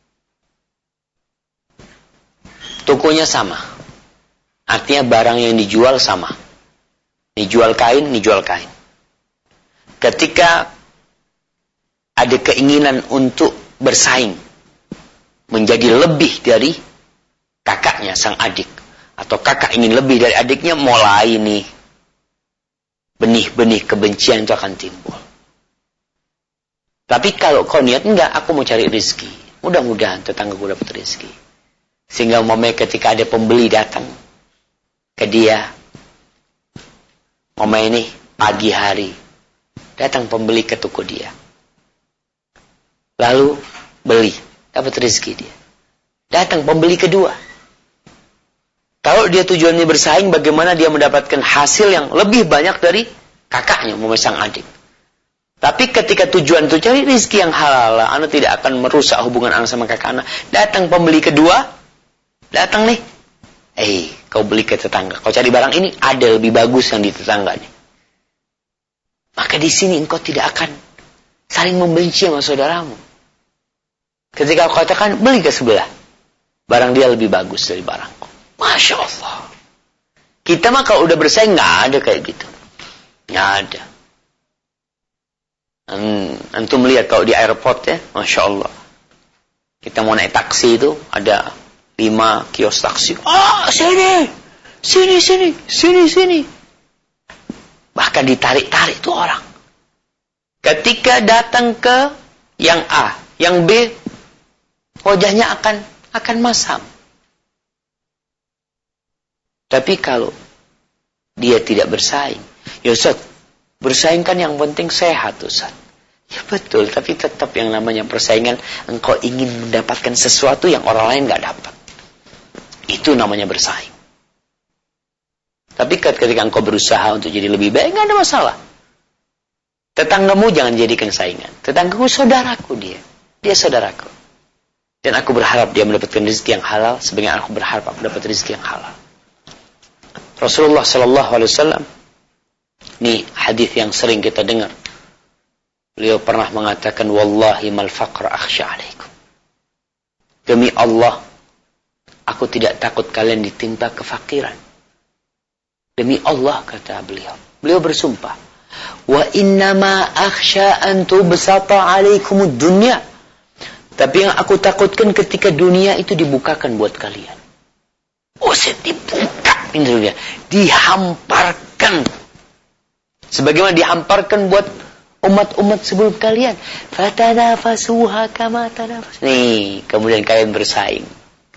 Tokonya sama. Artinya barang yang dijual sama. Dijual kain, dijual kain. Ketika ada keinginan untuk bersaing, menjadi lebih dari kakaknya, sang adik. Atau kakak ingin lebih dari adiknya, mulai nih benih-benih kebencian itu akan timbul. Tapi kalau kau niat, enggak, aku mau cari rezeki. Mudah-mudahan tetanggaku dapat rezeki. Sehingga umpamanya ketika ada pembeli datang ke dia, umpamanya ini pagi hari, Datang pembeli ke toko dia. Lalu beli, dapat rezeki dia. Datang pembeli kedua. Kalau dia tujuannya bersaing, bagaimana dia mendapatkan hasil yang lebih banyak dari kakaknya, memasang adik. Tapi ketika tujuan itu cari rezeki yang halal, anak tidak akan merusak hubungan anak sama kakak anak. Datang pembeli kedua, datang nih. Eh, kau beli ke tetangga. Kau cari barang ini, ada lebih bagus yang di tetangga nih. Maka di sini engkau tidak akan saling membenci sama saudaramu. Ketika kau katakan, beli ke sebelah. Barang dia lebih bagus dari barangku. Masya Allah. Kita mah kalau udah bersaing, nggak ada kayak gitu. Nggak ada. Antum melihat kalau di airport ya, Masya Allah. Kita mau naik taksi itu, ada lima kios taksi. Ah, sini, sini, sini, sini, sini. Bahkan ditarik-tarik tuh orang. Ketika datang ke yang A, yang B, wajahnya akan akan masam. Tapi kalau dia tidak bersaing, ya Ustaz, bersaing kan yang penting sehat Ustaz. Ya betul, tapi tetap yang namanya persaingan, engkau ingin mendapatkan sesuatu yang orang lain gak dapat. Itu namanya bersaing. Tapi ketika engkau berusaha untuk jadi lebih baik, gak ada masalah. Tetanggamu jangan jadikan saingan. Tetanggamu saudaraku dia. Dia saudaraku. Dan aku berharap dia mendapatkan rezeki yang halal, sebagaimana aku berharap aku dapat rezeki yang halal. Rasulullah Sallallahu Alaihi Wasallam, ini hadis yang sering kita dengar. Beliau pernah mengatakan, Wallahi mal faqra akhsha alaikum. Demi Allah, aku tidak takut kalian ditimpa kefakiran. Demi Allah, kata beliau. Beliau bersumpah, wa innama akhsha an tubsata alaikumud dunya. Tapi yang aku takutkan ketika dunia itu dibukakan buat kalian. Oh, saya dibuka ini dunia, dihamparkan. Sebagaimana dihamparkan buat umat-umat sebelum kalian. Fatanafasuha kama tanafas. Nih, kemudian kalian bersaing.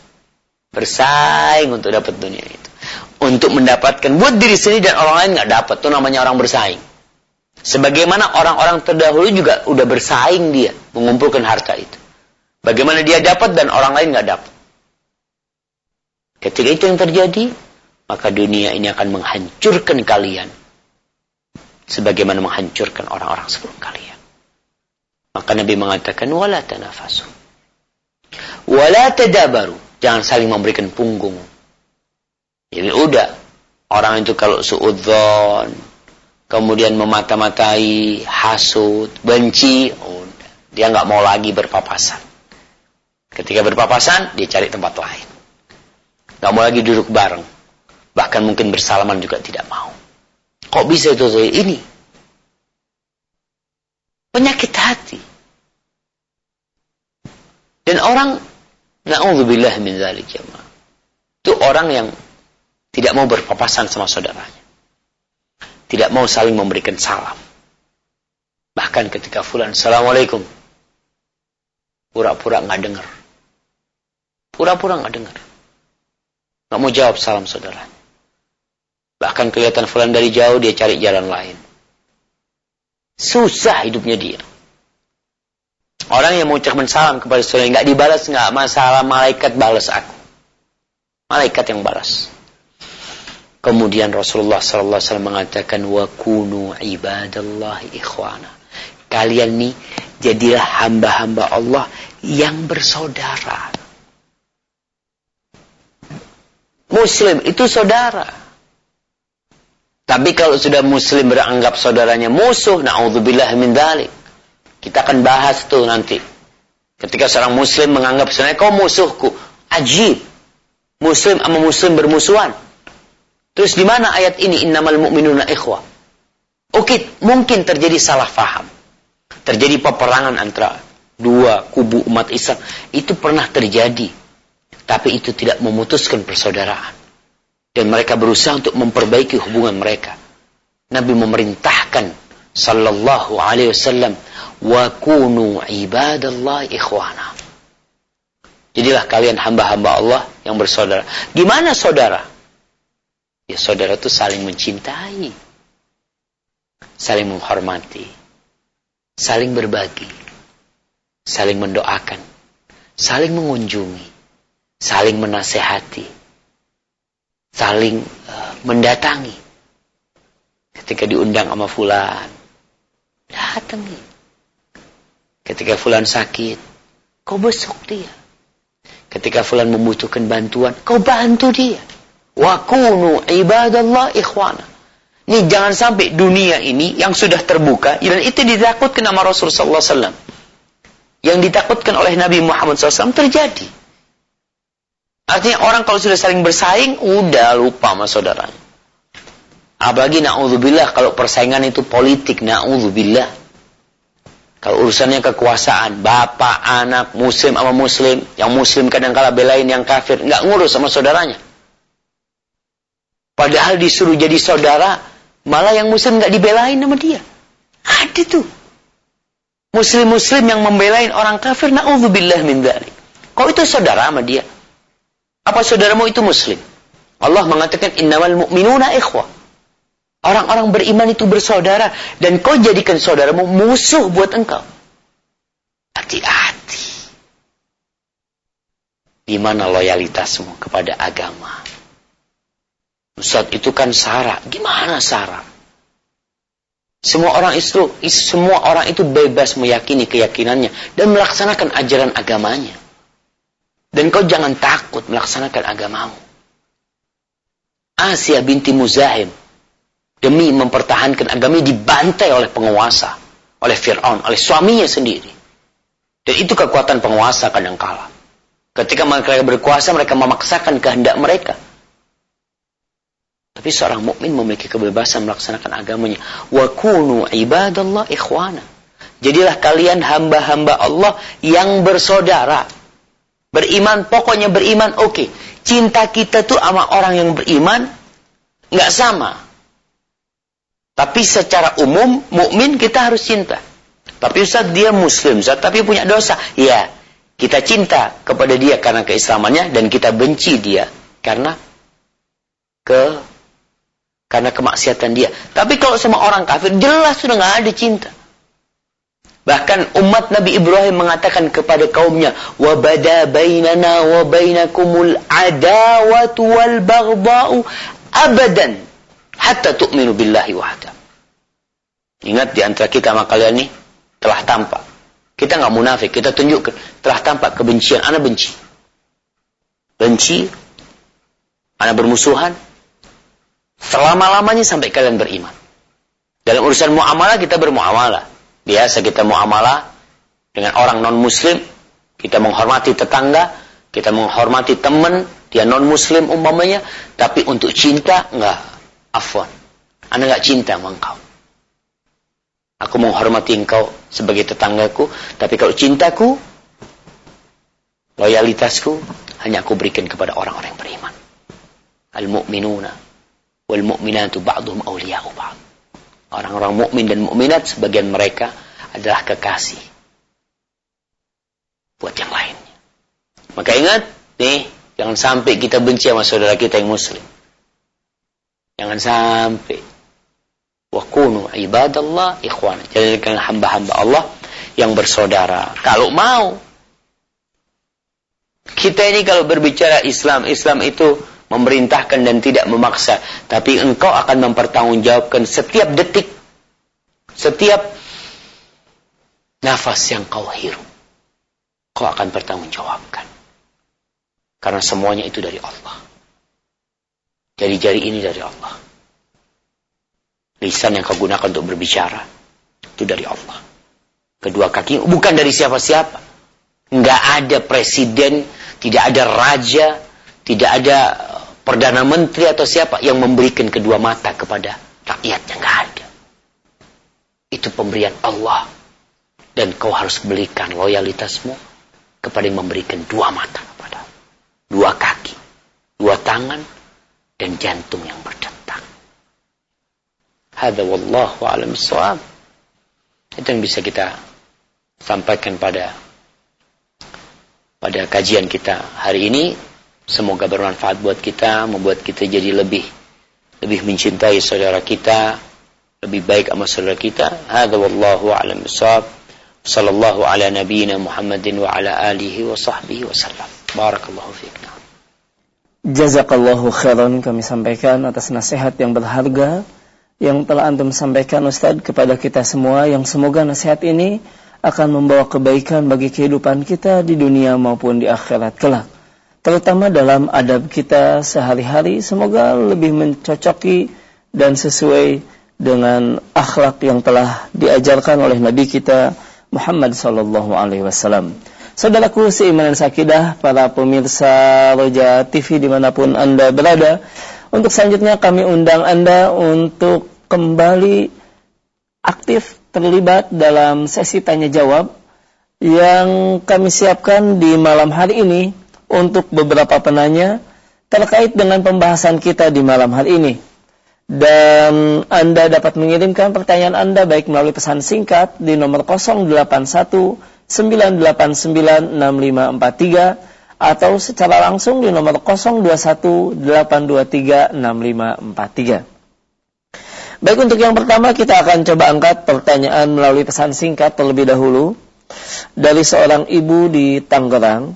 Bersaing untuk dapat dunia itu. Untuk mendapatkan buat diri sendiri dan orang lain nggak dapat. Itu namanya orang bersaing. Sebagaimana orang-orang terdahulu juga udah bersaing dia mengumpulkan harta itu. Bagaimana dia dapat dan orang lain nggak dapat. Ketika itu yang terjadi, maka dunia ini akan menghancurkan kalian. Sebagaimana menghancurkan orang-orang sebelum kalian. Maka Nabi mengatakan, wala tanafasu. Wala tadabaru. Jangan saling memberikan punggung. Jadi udah, orang itu kalau suudzon, kemudian memata-matai, hasud, benci, udah. Dia nggak mau lagi berpapasan. Ketika berpapasan, dia cari tempat lain. Nggak mau lagi duduk bareng. Bahkan mungkin bersalaman juga tidak mau. Kok bisa itu ini? Penyakit hati. Dan orang, na'udzubillah min dzalik jamaah. Itu orang yang tidak mau berpapasan sama saudaranya. Tidak mau saling memberikan salam. Bahkan ketika fulan, Assalamualaikum. Pura-pura nggak dengar. Pura-pura nggak dengar. Nggak mau jawab salam saudaranya. Bahkan kelihatan fulan dari jauh, dia cari jalan lain. Susah hidupnya dia. Orang yang mau ucapkan salam kepada saudaranya nggak dibalas, nggak masalah, malaikat balas aku. Malaikat yang balas. Kemudian Rasulullah sallallahu alaihi wasallam mengatakan, wa kunu ibadallahi ikhwana. Kalian nih jadilah hamba-hamba Allah yang bersaudara. Muslim itu saudara. Tapi kalau sudah muslim beranggap saudaranya musuh, na'udzubillah min dzalik. Kita akan bahas tuh nanti. Ketika seorang muslim menganggap saudaranya, kau musuhku. Ajib. Muslim sama muslim bermusuhan. Terus di mana ayat ini, innamal mu'minuna ikhwah? Oke, mungkin terjadi salah faham. Terjadi peperangan antara dua kubu umat Islam. Itu pernah terjadi. Tapi itu tidak memutuskan persaudaraan. Dan mereka berusaha untuk memperbaiki hubungan mereka. Nabi memerintahkan sallallahu alaihi wasallam, wa kunu ibadallahi ikhwana. Jadilah kalian hamba-hamba Allah yang bersaudara. Gimana saudara? Ya saudara itu saling mencintai. Saling menghormati. saling berbagi, saling mendoakan, saling mengunjungi, saling menasehati, saling uh, mendatangi. Ketika diundang sama fulan, datangi. Ketika fulan sakit, kau besok dia. Ketika fulan membutuhkan bantuan, kau bantu dia. Wa kunu ibadallah ikhwana. Ini jangan sampai dunia ini yang sudah terbuka, dan itu ditakutkan sama Rasulullah sallallahu alaihi wasallam. Yang ditakutkan oleh Nabi Muhammad sallallahu alaihi wasallam terjadi. Artinya orang kalau sudah saling bersaing, udah lupa sama saudaranya. Apalagi na'udzubillah kalau persaingan itu politik, na'udzubillah. Kalau urusannya kekuasaan, bapak, anak, muslim sama muslim, yang muslim kadang-kala belain yang kafir, nggak ngurus sama saudaranya. Padahal disuruh jadi saudara, malah yang muslim nggak dibelain sama dia. Ada tuh. Muslim-muslim yang membelain orang kafir, na'udzubillah min dzalik. Kau itu saudara sama dia. Apa saudaramu itu muslim? Allah mengatakan innamal mu'minuna ikhwah. Orang-orang beriman itu bersaudara, dan kau jadikan saudaramu musuh buat engkau. Hati-hati. Di mana loyalitasmu kepada agama? Ustaz, itu kan sara. Gimana sara? Semua orang itu, semua orang itu bebas meyakini keyakinannya dan melaksanakan ajaran agamanya. Dan kau jangan takut melaksanakan agamamu. Asia binti Muzahim demi mempertahankan agamanya dibantai oleh penguasa, oleh Fir'aun, oleh suaminya sendiri. Dan itu kekuatan penguasa kadangkala. Ketika mereka berkuasa, mereka memaksakan kehendak mereka. Tapi seorang mukmin memiliki kebebasan melaksanakan agamanya. Wa kunu ibadallah ikhwana. Jadilah kalian hamba-hamba Allah yang bersaudara. Beriman, pokoknya beriman, oke. Okay. Cinta kita tuh sama orang yang beriman nggak sama. Tapi secara umum, mukmin kita harus cinta. Tapi Ustaz, dia muslim, Ustaz, tapi punya dosa. Ya, kita cinta kepada dia karena keislamannya, dan kita benci dia karena ke karena kemaksiatan dia. Tapi kalau sama orang kafir, jelas sudah nggak ada cinta. Bahkan umat Nabi Ibrahim mengatakan kepada kaumnya, wa bada bainana wa bainakumul adawatu wal baghdha'u abadan hatta tu'minu billahi wahda. Ingat, di antara kita sama kalian ini telah tampak. Kita nggak munafik, kita tunjukkan telah tampak kebencian. Ana benci, benci, ana bermusuhan selama-lamanya sampai kalian beriman. Dalam urusan muamalah kita bermuamalah. Biasa kita muamalah dengan orang non-muslim, kita menghormati tetangga, kita menghormati teman, dia non-muslim umpamanya, tapi untuk cinta enggak. Afwan, ana enggak cinta sama engkau. Aku menghormati engkau sebagai tetanggaku, tapi kalau cintaku, loyalitasku hanya aku berikan kepada orang-orang yang beriman. Al-mu'minuna wal mu'minatu ba'duhum awliya'u ba'd. Orang-orang mukmin dan mukminat sebagian mereka adalah kekasih buat yang lainnya. Maka ingat nih, jangan sampai kita benci sama saudara kita yang muslim. Jangan sampai. Wa kunu ibadallah ikhwana. Jadikan hamba-hamba Allah yang bersaudara. Kalau mau. Kita ini kalau berbicara Islam, Islam itu memerintahkan dan tidak memaksa. Tapi engkau akan mempertanggungjawabkan setiap detik, setiap nafas yang kau hirup. Kau akan bertanggungjawabkan. Karena semuanya itu dari Allah. Jari-jari ini dari Allah. Lisan yang kau gunakan untuk berbicara, itu dari Allah. Kedua kaki, bukan dari siapa-siapa. Enggak ada presiden, tidak ada raja, tidak ada perdana menteri atau siapa yang memberikan kedua mata kepada rakyatnya. Enggak ada. Itu pemberian Allah. Dan kau harus belikan loyalitasmu kepada yang memberikan dua mata kepada, dua kaki, dua tangan, dan jantung yang berdetak. Hadza wallahu a'lam bissawab. Itu yang bisa kita sampaikan pada pada kajian kita hari ini. Semoga bermanfaat buat kita, membuat kita jadi lebih lebih mencintai saudara kita, lebih baik sama saudara kita. Hadza wallahu a'lam bissawab. Sallallahu ala nabiyyina Muhammadin wa ala alihi wa sahbihi wasallam. Barakallahu fiik. Jazakallahu khairan, kami sampaikan atas nasihat yang berharga yang telah antum sampaikan Ustaz kepada kita semua, yang semoga nasihat ini akan membawa kebaikan bagi kehidupan kita di dunia maupun di akhirat kelak, terutama dalam adab kita sehari-hari. Semoga lebih mencocoki dan sesuai dengan akhlak yang telah diajarkan oleh Nabi kita Muhammad sallallahu alaihi wasallam. Saudaraku seiman dan sakidah, para pemirsa Roja T V dimanapun Anda berada, untuk selanjutnya kami undang Anda untuk kembali aktif terlibat dalam sesi tanya jawab yang kami siapkan di malam hari ini untuk beberapa penanya terkait dengan pembahasan kita di malam hari ini. Dan Anda dapat mengirimkan pertanyaan Anda baik melalui pesan singkat di nomor nol delapan satu sembilan delapan sembilan enam lima empat tiga atau secara langsung di nomor nol dua satu delapan dua tiga enam lima empat tiga. Baik, untuk yang pertama kita akan coba angkat pertanyaan melalui pesan singkat terlebih dahulu dari seorang ibu di Tangerang.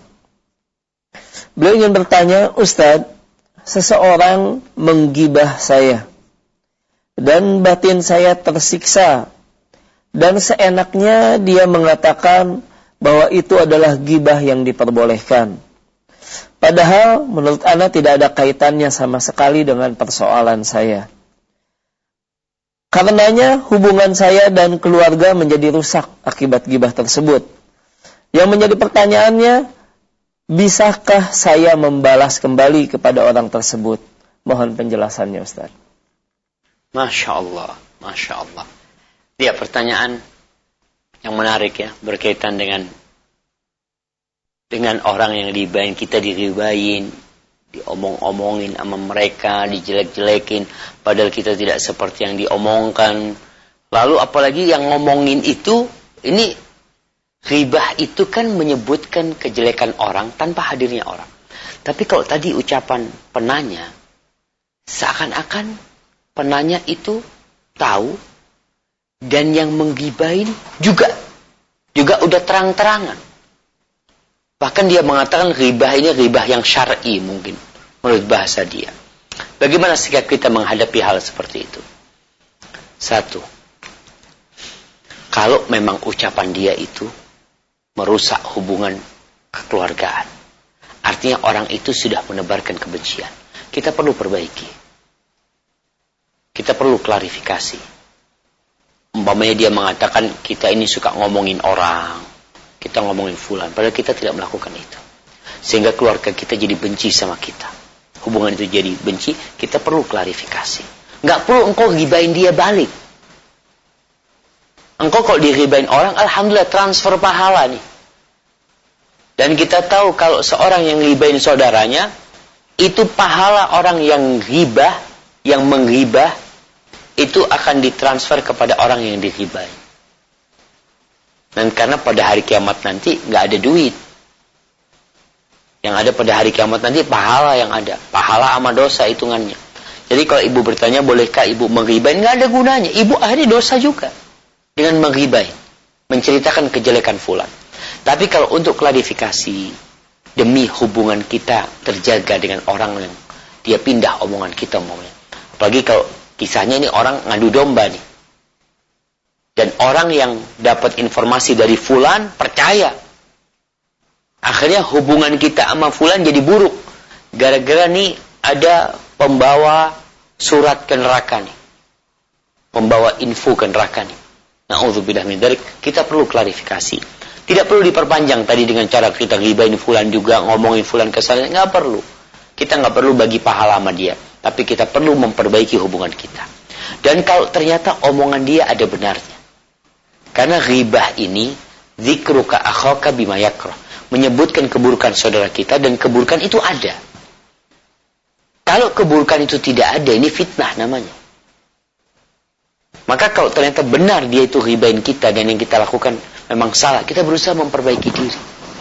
Beliau ingin bertanya, Ustadz, seseorang menggibah saya dan batin saya tersiksa, dan seenaknya dia mengatakan bahwa itu adalah gibah yang diperbolehkan. Padahal menurut ana tidak ada kaitannya sama sekali dengan persoalan saya. Karenanya hubungan saya dan keluarga menjadi rusak akibat gibah tersebut. Yang menjadi pertanyaannya, bisakah saya membalas kembali kepada orang tersebut? Mohon penjelasannya, Ustaz. Masya Allah, Masya Allah. Ya, pertanyaan yang menarik ya, berkaitan dengan dengan orang yang dibayin, kita diribayin, diomong-omongin sama mereka, dijelek-jelekin, padahal kita tidak seperti yang diomongkan. Lalu apalagi yang ngomongin itu, ini ribah itu kan menyebutkan kejelekan orang tanpa hadirnya orang. Tapi kalau tadi ucapan penanya, seakan-akan penanya itu tahu, dan yang menggibahin juga juga udah terang-terangan. Bahkan dia mengatakan ribah ini ribah yang syar'i mungkin menurut bahasa dia. Bagaimana sikap kita menghadapi hal seperti itu? Satu, kalau memang ucapan dia itu merusak hubungan kekeluargaan, artinya orang itu sudah menebarkan kebencian, kita perlu perbaiki. Kita perlu klarifikasi. Umpamanya dia mengatakan kita ini suka ngomongin orang, kita ngomongin fulan, padahal kita tidak melakukan itu. Sehingga keluarga kita jadi benci sama kita. Hubungan itu jadi benci, kita perlu klarifikasi. Nggak perlu engkau gibain dia balik. Engkau kalau diribain orang, alhamdulillah transfer pahala nih. Dan kita tahu kalau seorang yang gibain saudaranya, itu pahala orang yang ghibah, yang menghibah, itu akan ditransfer kepada orang yang diribai. Dan karena pada hari kiamat nanti nggak ada duit, yang ada pada hari kiamat nanti pahala yang ada, pahala sama dosa hitungannya. Jadi kalau ibu bertanya bolehkah ibu menghibai, nggak ada gunanya. Ibu akhirnya dosa juga dengan menghibai, menceritakan kejelekan fulan. Tapi kalau untuk klarifikasi demi hubungan kita terjaga dengan orang yang dia pindah omongan kita omongnya, apalagi kalau kisahnya ini orang ngadu domba nih. Dan orang yang dapat informasi dari fulan percaya. Akhirnya hubungan kita sama fulan jadi buruk. Gara-gara nih ada pembawa surat ke neraka nih. Pembawa info ke neraka nih. Na'udzubillah min dzalik. Kita perlu klarifikasi. Tidak perlu diperpanjang tadi dengan cara kita ghibahin fulan juga, ngomongin fulan kesalahan. Nggak perlu. Kita nggak perlu bagi pahala sama dia. Tapi kita perlu memperbaiki hubungan kita. Dan kalau ternyata omongan dia ada benarnya. Karena ghibah ini, dzikruka akhaka bima yakrah. Menyebutkan keburukan saudara kita, dan keburukan itu ada. Kalau keburukan itu tidak ada, ini fitnah namanya. Maka kalau ternyata benar dia itu ghibahin kita, dan yang kita lakukan memang salah, kita berusaha memperbaiki diri.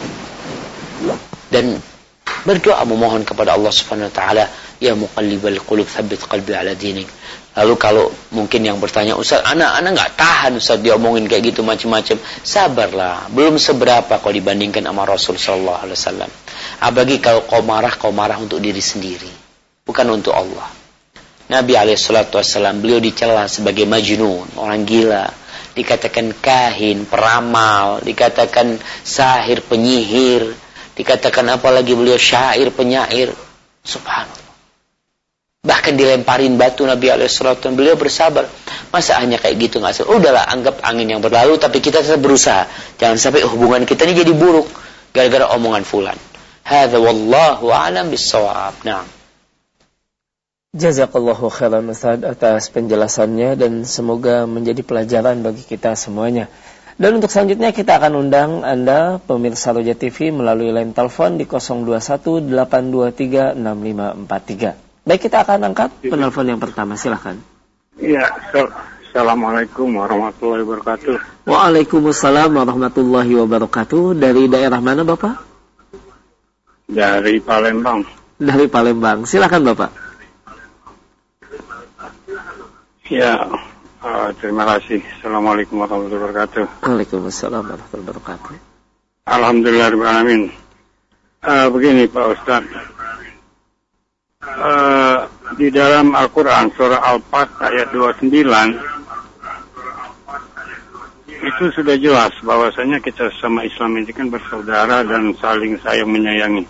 Dan berdoa memohon kepada Allah Subhanahu wa taala, ya muqallibal qulub tsabbit qalbi ala dinik. Lalu kalau mungkin yang bertanya, Ustaz, anak-anak nggak tahan Ustaz diomongin kayak gitu macam-macam. Sabarlah, belum seberapa kalau dibandingkan sama Rasul sallallahu alaihi wasallam. Apalagi kalau kau marah, kau marah untuk diri sendiri, bukan untuk Allah. Nabi alaihi salatu wasallam beliau dicela sebagai majnun, orang gila, dikatakan kahin, peramal, dikatakan sahir, penyihir, dikatakan apalagi beliau syair, penyair. Subhanallah. Bahkan dilemparin batu Nabi alaihi salatu wasallam, beliau bersabar. Masa hanya kayak gitu nggak sih? Udahlah, anggap angin yang berlalu, tapi kita tetap berusaha. Jangan sampai hubungan kita ini jadi buruk gara-gara omongan fulan. Hadza wallahu a'lam bis-shawab. Naam. Jazakallahu khairan Ustaz atas penjelasannya dan semoga menjadi pelajaran bagi kita semuanya. Dan untuk selanjutnya kita akan undang Anda pemirsa Roja T V melalui line telepon di nol dua satu delapan dua tiga enam lima empat tiga. Baik, kita akan angkat penelpon yang pertama, silahkan. Iya, Assalamualaikum warahmatullahi wabarakatuh. Waalaikumsalam warahmatullahi wabarakatuh. Dari daerah mana Bapak? Dari Palembang. Dari Palembang, silahkan Bapak. Ya, uh, terima kasih. Assalamualaikum warahmatullahi wabarakatuh. Waalaikumsalam warahmatullahi wabarakatuh. Alhamdulillahirrahmanirrahim. Uh, begini Pak Ustaz. Uh, di dalam Al-Quran surah Al-Fat ayat dua puluh sembilan itu sudah jelas bahwasanya kita sama Islam ini kan bersaudara dan saling sayang menyayangi.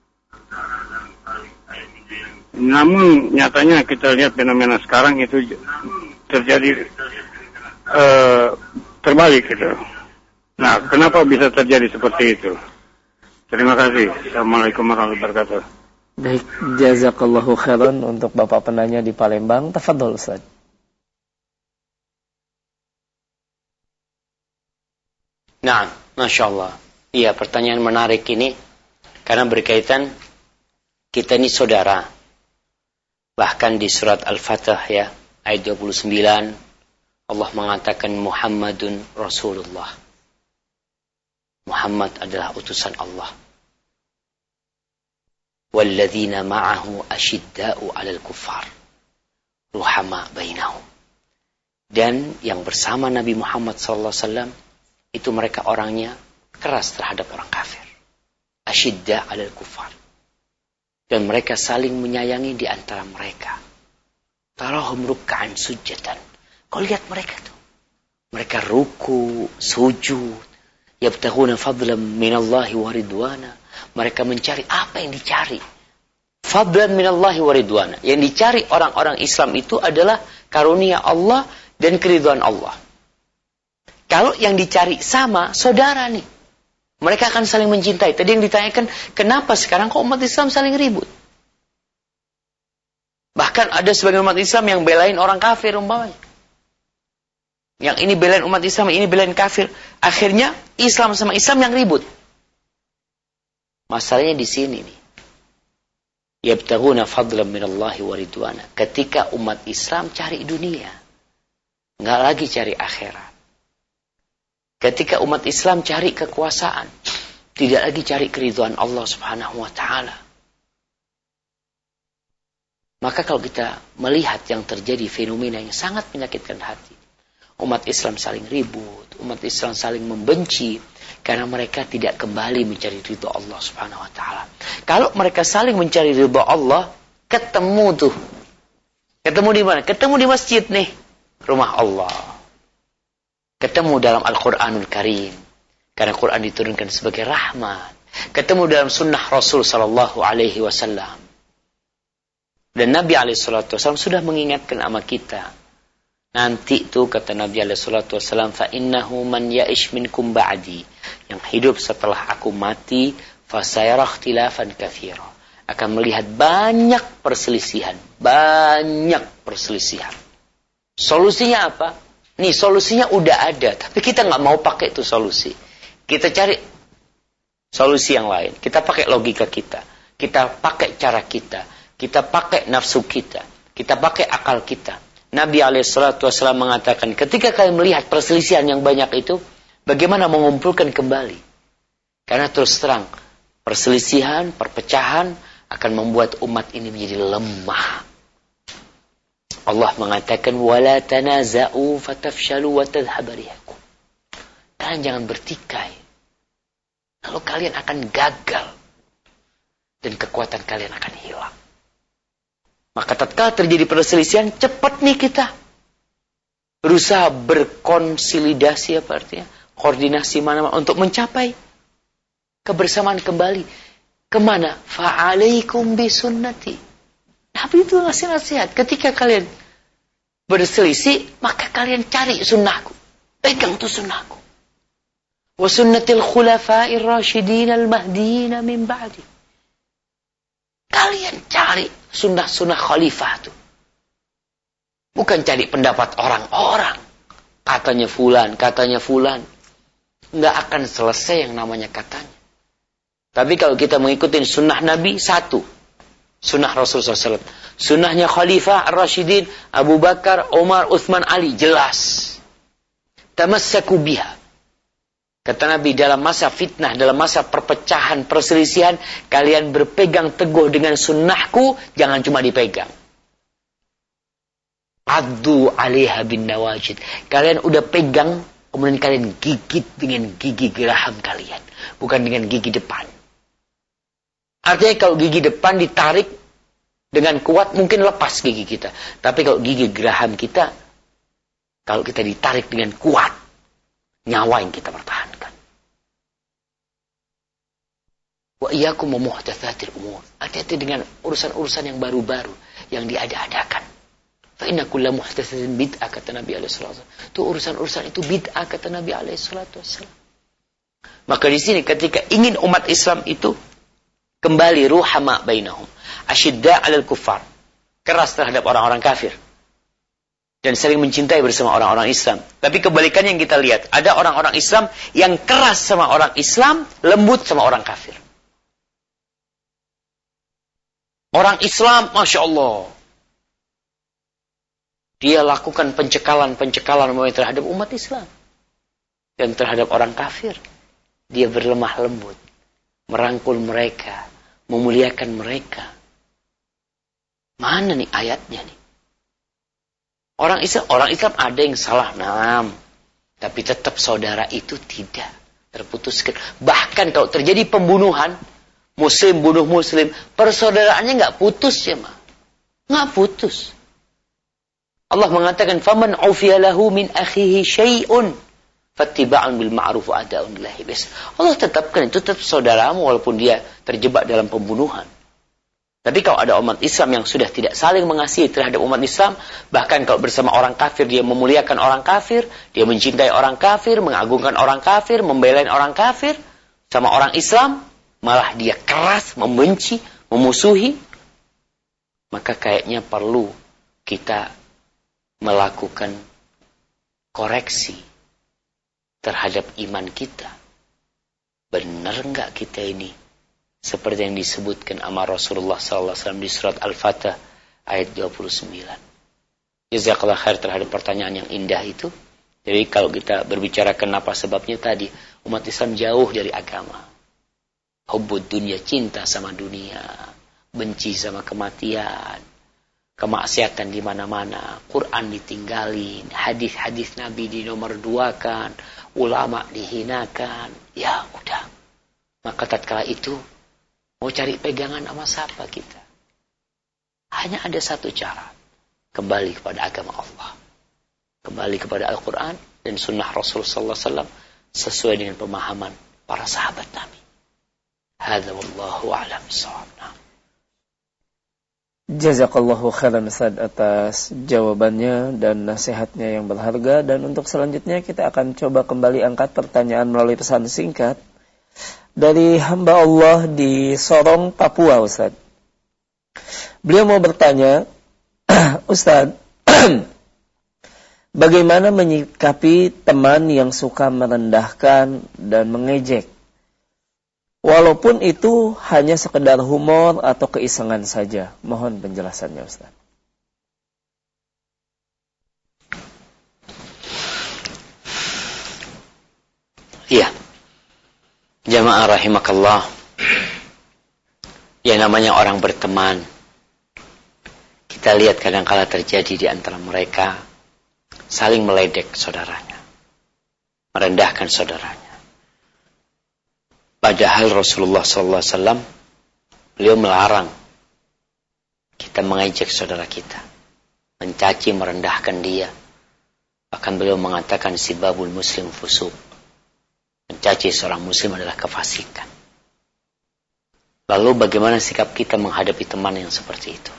Namun nyatanya kita lihat fenomena sekarang itu terjadi uh, terbalik gitu. Nah, kenapa bisa terjadi seperti itu? Terima kasih. Assalamualaikum warahmatullahi wabarakatuh. Baik, jazakallahu khairan untuk Bapak penanya di Palembang. Tafadhol Ustaz. Nah, Masya Allah. Iya, pertanyaan menarik ini karena berkaitan kita ini saudara. Bahkan di surat Al-Fatah ya, ayat dua puluh sembilan, Allah mengatakan Muhammadun Rasulullah. Muhammad adalah utusan Allah. Walladzina ma'ahu asyidda'u 'alal kuffar ruhama bainahum. Dan yang bersama Nabi Muhammad sallallahu alaihi wasallam itu mereka orangnya keras terhadap orang kafir. Asyidda 'alal kuffar. Dan mereka saling menyayangi di antara mereka. Tarahum ruk'an sujatan. Kau lihat mereka tuh. Mereka ruku, sujud, yabtaghuna fadlan minallahi wa ridwana. Mereka mencari apa yang dicari? Fadlan minallahi wa ridwana. Yang dicari orang-orang Islam itu adalah karunia Allah dan keridhaan Allah. Kalau yang dicari sama, saudara nih. Mereka akan saling mencintai. Tadi yang ditanyakan, kenapa sekarang kok umat Islam saling ribut? Bahkan ada sebagian umat Islam yang belain orang kafir umpamanya. Yang ini belain umat Islam, ini belain kafir. Akhirnya Islam sama Islam yang ribut. Masalahnya di sini nih. Yabtaghuna fadlan minallahi wa ridwana. Ketika umat Islam cari dunia, enggak lagi cari akhirat. Ketika umat Islam cari kekuasaan, tidak lagi cari keridhaan Allah Subhanahu wa taala. Maka kalau kita melihat yang terjadi fenomena yang sangat menyakitkan hati, umat Islam saling ribut, umat Islam saling membenci karena mereka tidak kembali mencari ridha Allah Subhanahu wa taala. Kalau mereka saling mencari ridha Allah, ketemu tuh. Ketemu di mana? Ketemu di masjid nih, rumah Allah. Ketemu dalam Al-Quranul Karim. Karena Quran diturunkan sebagai rahmat. Ketemu dalam sunnah Rasul sallallahu alaihi wasallam. Dan Nabi alaihi salatu wasallam sudah mengingatkan sama kita. Nanti itu kata Nabi alaihi salatu wasallam, fa innahu man ya'ish minkum ba'di. Yang hidup setelah aku mati, fa sayara ikhtilafan katsira. Akan melihat banyak perselisihan, banyak perselisihan. Solusinya apa? Nih solusinya udah ada, tapi kita nggak mau pakai itu solusi. Kita cari solusi yang lain. Kita pakai logika kita, kita pakai cara kita, kita pakai nafsu kita, kita pakai akal kita. Nabi alaihi salatu wasallam mengatakan, ketika kalian melihat perselisihan yang banyak itu, bagaimana mengumpulkan kembali? Karena terus terang, perselisihan, perpecahan akan membuat umat ini menjadi lemah. Allah mengatakan wala tanaza'u fatafshalu wa tadhhaba rihukum. Kalian jangan bertikai. Lalu kalian akan gagal dan kekuatan kalian akan hilang. Maka tatkala terjadi perselisihan, cepat nih kita berusaha berkonsolidasi, apa artinya? Koordinasi mana-mana untuk mencapai kebersamaan kembali. Kemana? Fa'alaikum bisunnati. Nabi itu ngasih nasihat. Ketika kalian berselisih, maka kalian cari sunnahku. Pegang tuh sunnahku. Wa sunnatil khulafa'ir rasyidin al-mahdiyina min ba'di. Kalian cari sunnah-sunnah khalifah itu. Bukan cari pendapat orang-orang. Katanya fulan, katanya fulan. Nggak akan selesai yang namanya katanya. Tapi kalau kita mengikuti sunnah Nabi, satu. Sunnah Rasulullah shallallahu alaihi wasallam. Sunnahnya Khalifah Ar-Rasyidin, Abu Bakar, Umar, Uthman, Ali. Jelas. Tamassaku biha. Kata Nabi, dalam masa fitnah, dalam masa perpecahan, perselisihan, kalian berpegang teguh dengan sunnahku, jangan cuma dipegang. Addu alaiha bin nawajid. Kalian udah pegang, kemudian kalian gigit dengan gigi geraham kalian. Bukan dengan gigi depan. Artinya kalau gigi depan ditarik dengan kuat, mungkin lepas gigi kita. Tapi kalau gigi geraham kita, kalau kita ditarik dengan kuat, nyawa yang kita pertahankan. Wa iyyakum wa muhdatsatil umur. Hati-hati dengan urusan-urusan yang baru-baru, yang diada-adakan. Fa inna kulla muhdatsatin bid'ah, kata Nabi alaihi salatu wasallam. Itu urusan-urusan itu bid'ah, kata Nabi alaihi salatu wasallam. Maka di sini ketika ingin umat Islam itu kembali ruhama bainahum, asyidda 'alal kuffar, keras terhadap orang-orang kafir. Dan saling mencintai bersama orang-orang Islam. Tapi kebalikannya yang kita lihat. Ada orang-orang Islam yang keras sama orang Islam, lembut sama orang kafir. Orang Islam, Masya Allah. Dia lakukan pencekalan-pencekalan terhadap umat Islam. Dan terhadap orang kafir. Dia berlemah lembut. Merangkul mereka. Memuliakan mereka. Mana nih ayatnya nih? Orang Islam, orang Islam ada yang salah nam, tapi tetap saudara itu tidak terputuskan. Bahkan kalau terjadi pembunuhan, Muslim bunuh Muslim, persaudaraannya nggak putus ya mah, nggak putus. Allah mengatakan, "Faman ufiya lahu min akhihi syai'un, fattiba'un bil ma'ruf wa ada'un ilahi bis." Allah tetapkan itu tetap saudaramu walaupun dia terjebak dalam pembunuhan. Tapi kalau ada umat Islam yang sudah tidak saling mengasihi terhadap umat Islam, bahkan kalau bersama orang kafir, dia memuliakan orang kafir, dia mencintai orang kafir, mengagungkan orang kafir, membela orang kafir, sama orang Islam, malah dia keras, membenci, memusuhi, maka kayaknya perlu kita melakukan koreksi terhadap iman kita. Benar enggak kita ini? Seperti yang disebutkan sama Rasulullah sallallahu alaihi wasallam di surat Al-Fatah ayat dua puluh sembilan. Jazakallah khair terhadap pertanyaan yang indah itu. Jadi kalau kita berbicara kenapa sebabnya tadi, umat Islam jauh dari agama. Hubbud dunia, cinta sama dunia, benci sama kematian, kemaksiatan di mana-mana, Quran ditinggalin, hadis-hadis Nabi dinomor duakan, ulama dihinakan. Ya udah. Maka tatkala itu mau cari pegangan sama siapa kita? Hanya ada satu cara. Kembali kepada agama Allah. Kembali kepada Al-Quran dan sunnah Rasul sallallahu alaihi wasallam sesuai dengan pemahaman para sahabat Nabi. Hadza wallahu a'lam bissawab. Jazakallahu khairan Ustaz atas jawabannya dan nasihatnya yang berharga. Dan untuk selanjutnya kita akan coba kembali angkat pertanyaan melalui pesan singkat dari hamba Allah di Sorong, Papua, Ustaz. Beliau mau bertanya, Ustaz, bagaimana menyikapi teman yang suka merendahkan dan mengejek? Walaupun itu hanya sekedar humor atau keisengan saja. Mohon penjelasannya, Ustaz. Iya. Jamaah rahimakallah. Ya namanya orang berteman. Kita lihat kadang-kala terjadi di antara mereka saling meledek saudaranya, merendahkan saudaranya. Padahal Rasulullah sallallahu alaihi wasallam beliau melarang kita mengejek saudara kita, mencaci, merendahkan dia. Bahkan beliau mengatakan sibabul muslim fusuq. Mencaci seorang muslim adalah kefasikan. Lalu bagaimana sikap kita menghadapi teman yang seperti itu?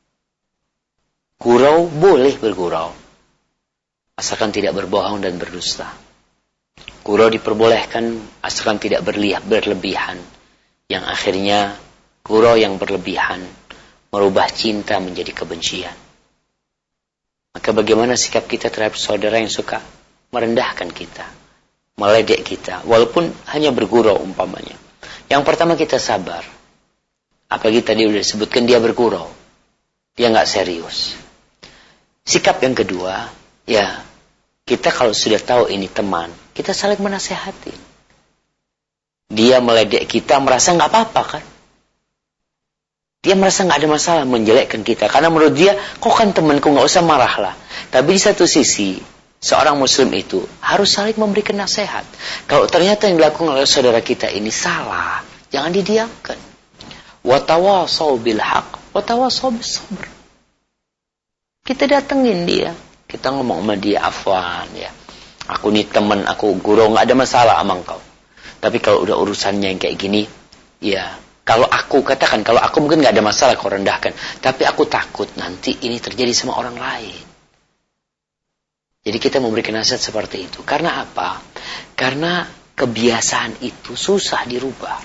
Gurau boleh bergurau, asalkan tidak berbohong dan berdusta. Gurau diperbolehkan asalkan tidak berlebihan, yang akhirnya gurau yang berlebihan merubah cinta menjadi kebencian. Maka bagaimana sikap kita terhadap saudara yang suka merendahkan kita, meledek kita, walaupun hanya bergurau umpamanya. Yang pertama kita sabar. Apalagi tadi sudah disebutkan dia bergurau, dia nggak serius. Sikap yang kedua, ya kita kalau sudah tahu ini teman, kita saling menasehati. Dia meledek kita merasa nggak apa-apa kan? Dia merasa nggak ada masalah menjelekkan kita. Karena menurut dia, kok kan temanku, nggak usah marahlah. Tapi di satu sisi, seorang muslim itu harus saling memberikan nasihat. Kalau ternyata yang dilakukan oleh saudara kita ini salah, jangan didiamkan. Watawasau bil haq, watawasau bis sabr. Kita datengin dia. Kita ngomong sama dia, afwan ya. Aku nih teman, aku guru, nggak ada masalah sama engkau. Tapi kalau udah urusannya yang kayak gini, ya... Kalau aku katakan, kalau aku mungkin gak ada masalah kau rendahkan. Tapi aku takut nanti ini terjadi sama orang lain. Jadi kita memberikan nasihat seperti itu. Karena apa? Karena kebiasaan itu susah dirubah.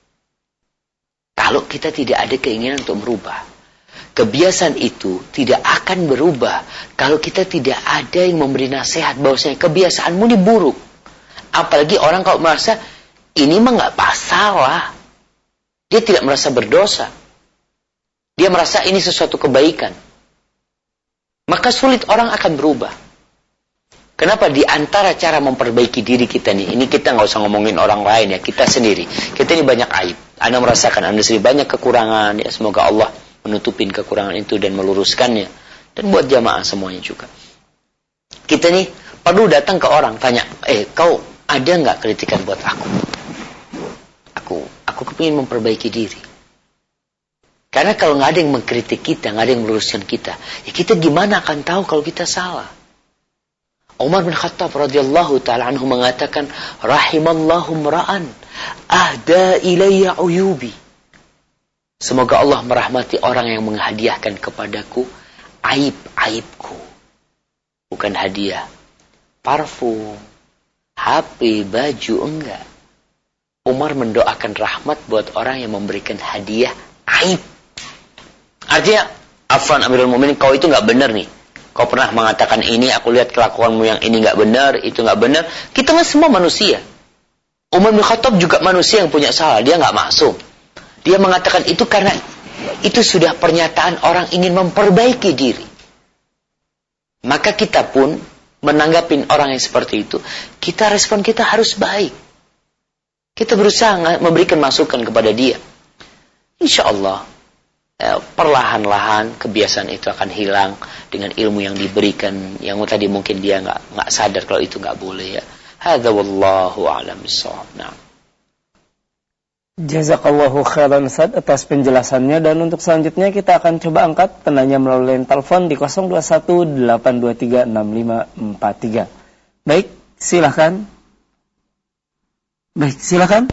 Kalau kita tidak ada keinginan untuk merubah. Kebiasaan itu tidak akan berubah. Kalau kita tidak ada yang memberi nasihat bahwasanya kebiasaanmu ini buruk. Apalagi orang kalau merasa, ini mah gak masalah. Dia tidak merasa berdosa. Dia merasa ini sesuatu kebaikan. Maka sulit orang akan berubah. Kenapa? Di antara cara memperbaiki diri kita nih, ini kita nggak usah ngomongin orang lain ya, kita sendiri. Kita ini banyak aib. Anda merasakan Anda sendiri banyak kekurangan. Ya, semoga Allah menutupin kekurangan itu dan meluruskannya. Dan buat jamaah semuanya juga. Kita nih perlu datang ke orang, tanya, eh kau ada nggak kritikan buat aku? Aku Aku kepingin memperbaiki diri. Karena kalau nggak ada yang mengkritik kita, nggak ada yang meluruskan kita, ya kita gimana akan tahu kalau kita salah? Umar bin Khattab radhiyallahu taala anhu mengatakan, rahimallahu mra'an ahda ilayya uyubi. Semoga Allah merahmati orang yang menghadiahkan kepadaku aib-aibku. Bukan hadiah parfum, H P, baju, enggak. Umar mendoakan rahmat buat orang yang memberikan hadiah aib. Artinya, afwan Amirul Mukminin, kau itu nggak benar nih. Kau pernah mengatakan ini, aku lihat kelakuanmu yang ini nggak benar, itu nggak benar. Kita kan semua manusia. Umar bin Khattab juga manusia yang punya salah, dia nggak maksum. Dia mengatakan itu karena itu sudah pernyataan orang ingin memperbaiki diri. Maka kita pun menanggapin orang yang seperti itu, kita respon kita harus baik. Kita berusaha memberikan masukan kepada dia. Insya Allah, eh, perlahan-lahan kebiasaan itu akan hilang dengan ilmu yang diberikan. Yang tadi mungkin dia nggak nggak sadar kalau itu nggak boleh ya. Hadza wallahu a'lam bissawab. Nah. Jazakallahu khairan Ustaz atas penjelasannya, dan untuk selanjutnya kita akan coba angkat penanya melalui telepon di nol dua satu delapan dua tiga enam lima empat tiga. Baik, silakan. Baik, silakan.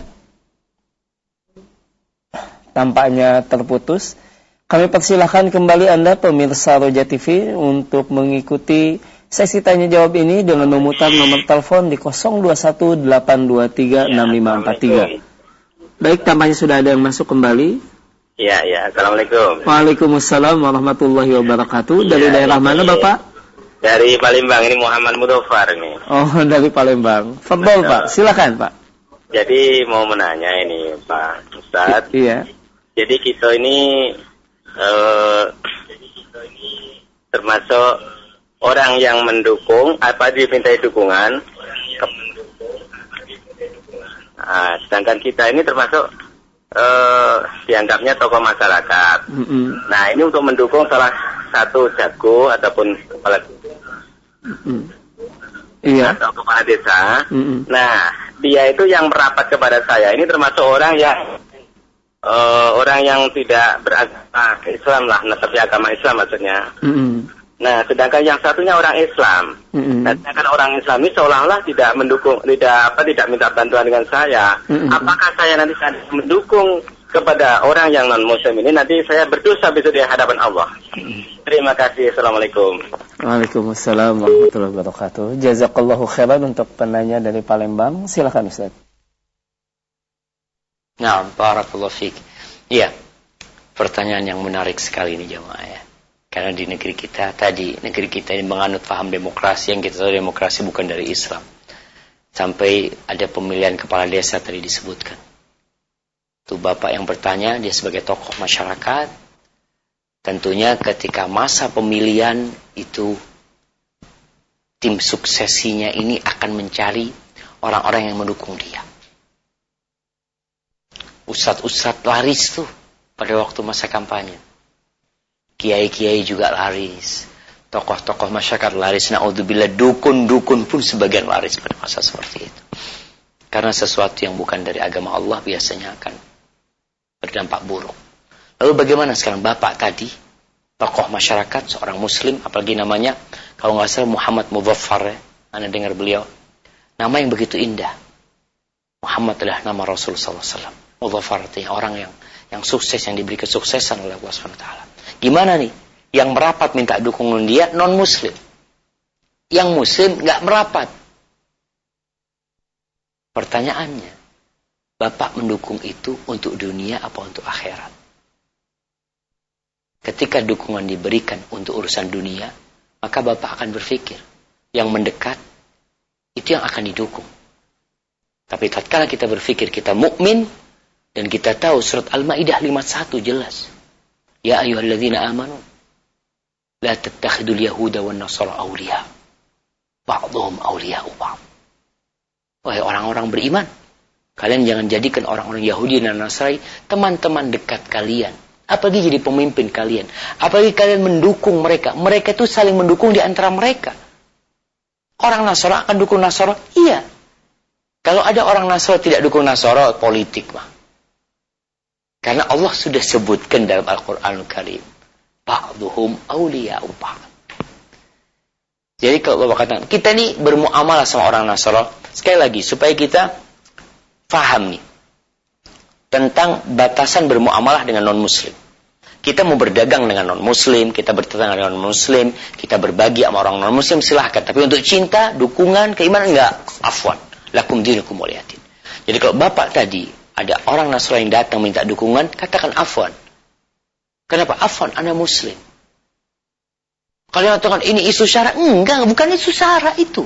Tampaknya terputus. Kami persilahkan kembali Anda pemirsa Roja T V untuk mengikuti sesi tanya jawab ini dengan memutar nomor telepon di nol dua satu delapan dua tiga enam lima empat tiga. Baik, tampaknya sudah ada yang masuk kembali. Ya, ya. Assalamualaikum. Waalaikumsalam warahmatullahi wabarakatuh. Dari ya, daerah mana, Bapak? Dari Palembang, ini Muhammad Mudofar ini. Oh, dari Palembang. Fadhol, Pak. Silakan, Pak. Jadi mau menanya ini, Pak Ustadz. I- iya. Jadi kita ini uh, termasuk orang yang mendukung, apa dimintai dukungan. Nah, sedangkan kita ini termasuk uh, dianggapnya tokoh masyarakat. Mm-mm. Nah, ini untuk mendukung salah satu jago ataupun kepala Mm-mm. Iya. atau kepala desa. Mm-mm. Nah, dia itu yang merapat kepada saya ini termasuk orang yang uh, orang yang tidak beragama Islam lah, nah, tapi agama Islam maksudnya. Mm-mm. Nah, sedangkan yang satunya orang Islam. Mm-mm. Nah, sedangkan orang Islam ini seolah-olah tidak mendukung, tidak apa, tidak minta bantuan dengan saya. Mm-mm. Apakah saya nanti saya mendukung kepada orang yang non Muslim ini, nanti saya berdosa besok di hadapan Allah. Terima kasih. Assalamualaikum. Waalaikumsalam warahmatullahi wabarakatuh. Jazakallahu khairan untuk penanya dari Palembang. Silakan Ustaz. Nah, barakallahu fiik. Iya. Pertanyaan yang menarik sekali ini jemaah ya. Karena di negeri kita tadi, negeri kita ini menganut paham demokrasi, yang kita tahu demokrasi bukan dari Islam. Sampai ada pemilihan kepala desa tadi disebutkan. Itu bapak yang bertanya, dia sebagai tokoh masyarakat. Tentunya ketika masa pemilihan itu, tim suksesinya ini akan mencari orang-orang yang mendukung dia. Ustadz-ustadz laris tuh pada waktu masa kampanye. Kiai-kiai juga laris. Tokoh-tokoh masyarakat laris. Na'udzubillah, dukun-dukun pun sebagian laris pada masa seperti itu. Karena sesuatu yang bukan dari agama Allah biasanya akan berdampak buruk. Lalu bagaimana sekarang bapak tadi, tokoh masyarakat, seorang muslim, apalagi namanya, kalau nggak salah Muhammad Mudzaffar ya, Anda dengar beliau. Nama yang begitu indah. Muhammad adalah nama Rasul sallallahu alaihi wasallam. Mudzaffar artinya orang yang yang sukses, yang diberi kesuksesan oleh Allah subhanahu wa taala. Gimana nih? Yang merapat minta dukungan dia non-muslim. Yang muslim nggak merapat. Pertanyaannya, bapak mendukung itu untuk dunia apa untuk akhirat? Ketika dukungan diberikan untuk urusan dunia, maka bapak akan berpikir, yang mendekat, itu yang akan didukung. Tapi tatkala kita berpikir kita mukmin, dan kita tahu surat Al-Maidah lima puluh satu jelas. Ya ayyuhalladzina amanu la tattakhidul yahuda wan nasara awliya ba'dhum awliya'u ba'd. Wahai orang-orang beriman, kalian jangan jadikan orang-orang Yahudi dan Nasrani teman-teman dekat kalian, apalagi jadi pemimpin kalian, apalagi kalian mendukung mereka. Mereka itu saling mendukung di antara mereka. Orang Nasara akan dukung Nasara? Iya. Kalau ada orang Nasara tidak dukung Nasara, politik mah. Karena Allah sudah sebutkan dalam Al-Quranul Karim, ba'duhum awliya'u ba'd. Jadi kalau Bapak katakan, kita ini bermuamalah sama orang Nasara, sekali lagi, supaya kita faham nih, tentang batasan bermuamalah dengan non-muslim. Kita mau berdagang dengan non-muslim, kita bertetangga dengan non-muslim, kita berbagi sama orang non-muslim, silahkan. Tapi untuk cinta, dukungan, keimanan, enggak. Afwan. Lakum dinukum waliyatin. Jadi kalau Bapak tadi, ada orang Nasrani yang datang minta dukungan, katakan afwan. Kenapa? Afwan, Anda muslim. Kalian katakan ini isu syara? Enggak, bukan isu syara itu.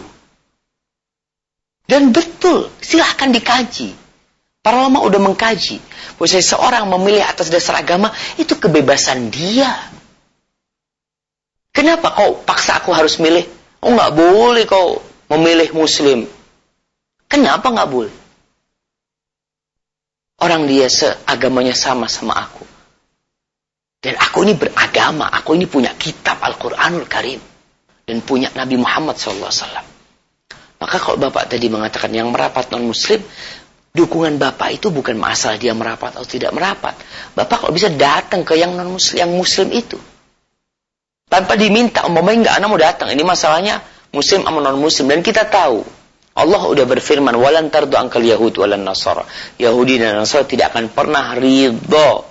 Dan betul, silahkan dikaji. Para ulama udah mengkaji. Bahwa seseorang memilih atas dasar agama, itu kebebasan dia. Kenapa kau paksa aku harus milih? Oh, nggak boleh kau memilih muslim. Kenapa nggak boleh? Orang dia seagamanya sama sama aku. Dan aku ini beragama. Aku ini punya kitab Al-Quranul Karim. Dan punya Nabi Muhammad shallallahu alaihi wasallam. Maka kalau Bapak tadi mengatakan yang merapat non-muslim, dukungan Bapak itu bukan masalah dia merapat atau tidak merapat. Bapak kalau bisa datang ke yang non-muslim, yang muslim itu. Tanpa diminta, umpamanya enggak, anak mau datang. Ini masalahnya muslim sama non-muslim. Dan kita tahu, Allah udah berfirman, walan tardu angkal Yahud walan Nasara. Yahudi dan Nasara tidak akan pernah ridho.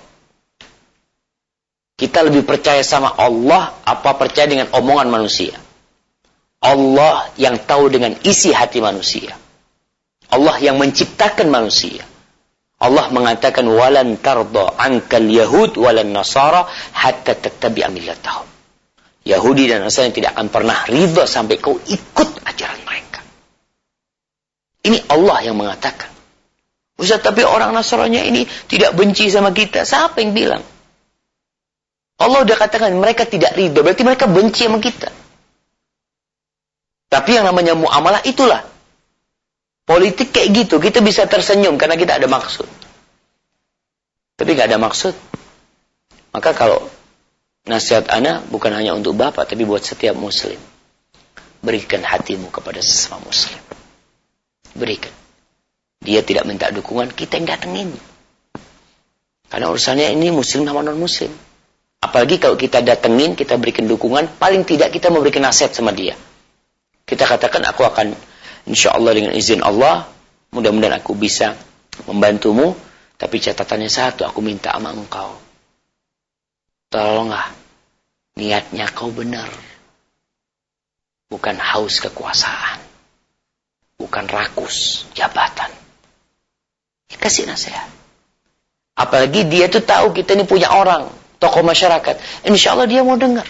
Kita lebih percaya sama Allah apa percaya dengan omongan manusia. Allah yang tahu dengan isi hati manusia. Allah yang menciptakan manusia. Allah mengatakan walan tardu angkal Yahud walan Nasara hatta tattabi'a millatahum. Yahudi dan Nasara tidak akan pernah ridho sampai kau ikut ajaran mereka. Ini Allah yang mengatakan. Ustaz, tapi orang Nasrani ini tidak benci sama kita. Siapa yang bilang? Allah udah katakan mereka tidak ridho. Berarti mereka benci sama kita. Tapi yang namanya muamalah itulah. Politik kayak gitu. Kita bisa tersenyum karena kita ada maksud. Tapi gak ada maksud. Maka kalau Nasihat ana bukan hanya untuk bapak, tapi buat setiap muslim. Berikan hatimu kepada sesama muslim. Berikan. Dia tidak minta dukungan, kita yang datengin. Karena urusannya ini muslim sama non-muslim. Apalagi kalau kita datengin, kita berikan dukungan, paling tidak kita memberikan nasihat sama dia. Kita katakan, aku akan, insya Allah dengan izin Allah, mudah-mudahan aku bisa membantumu, tapi catatannya satu, aku minta sama engkau. Tolonglah, niatnya kau benar. Bukan haus kekuasaan. Bukan rakus jabatan. Kasih nasihat. Apalagi dia tuh tahu kita ini punya orang, tokoh masyarakat. Insya Allah dia mau dengar.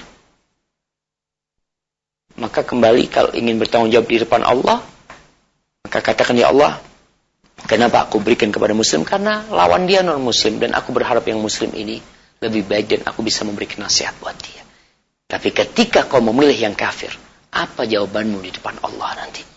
Maka kembali kalau ingin bertanggung jawab di depan Allah, maka katakan, ya Allah, kenapa aku berikan kepada muslim? Karena lawan dia non muslim, dan aku berharap yang muslim ini lebih baik dan aku bisa memberikan nasihat buat dia. Tapi ketika kau memilih yang kafir, apa jawabanmu di depan Allah nantinya?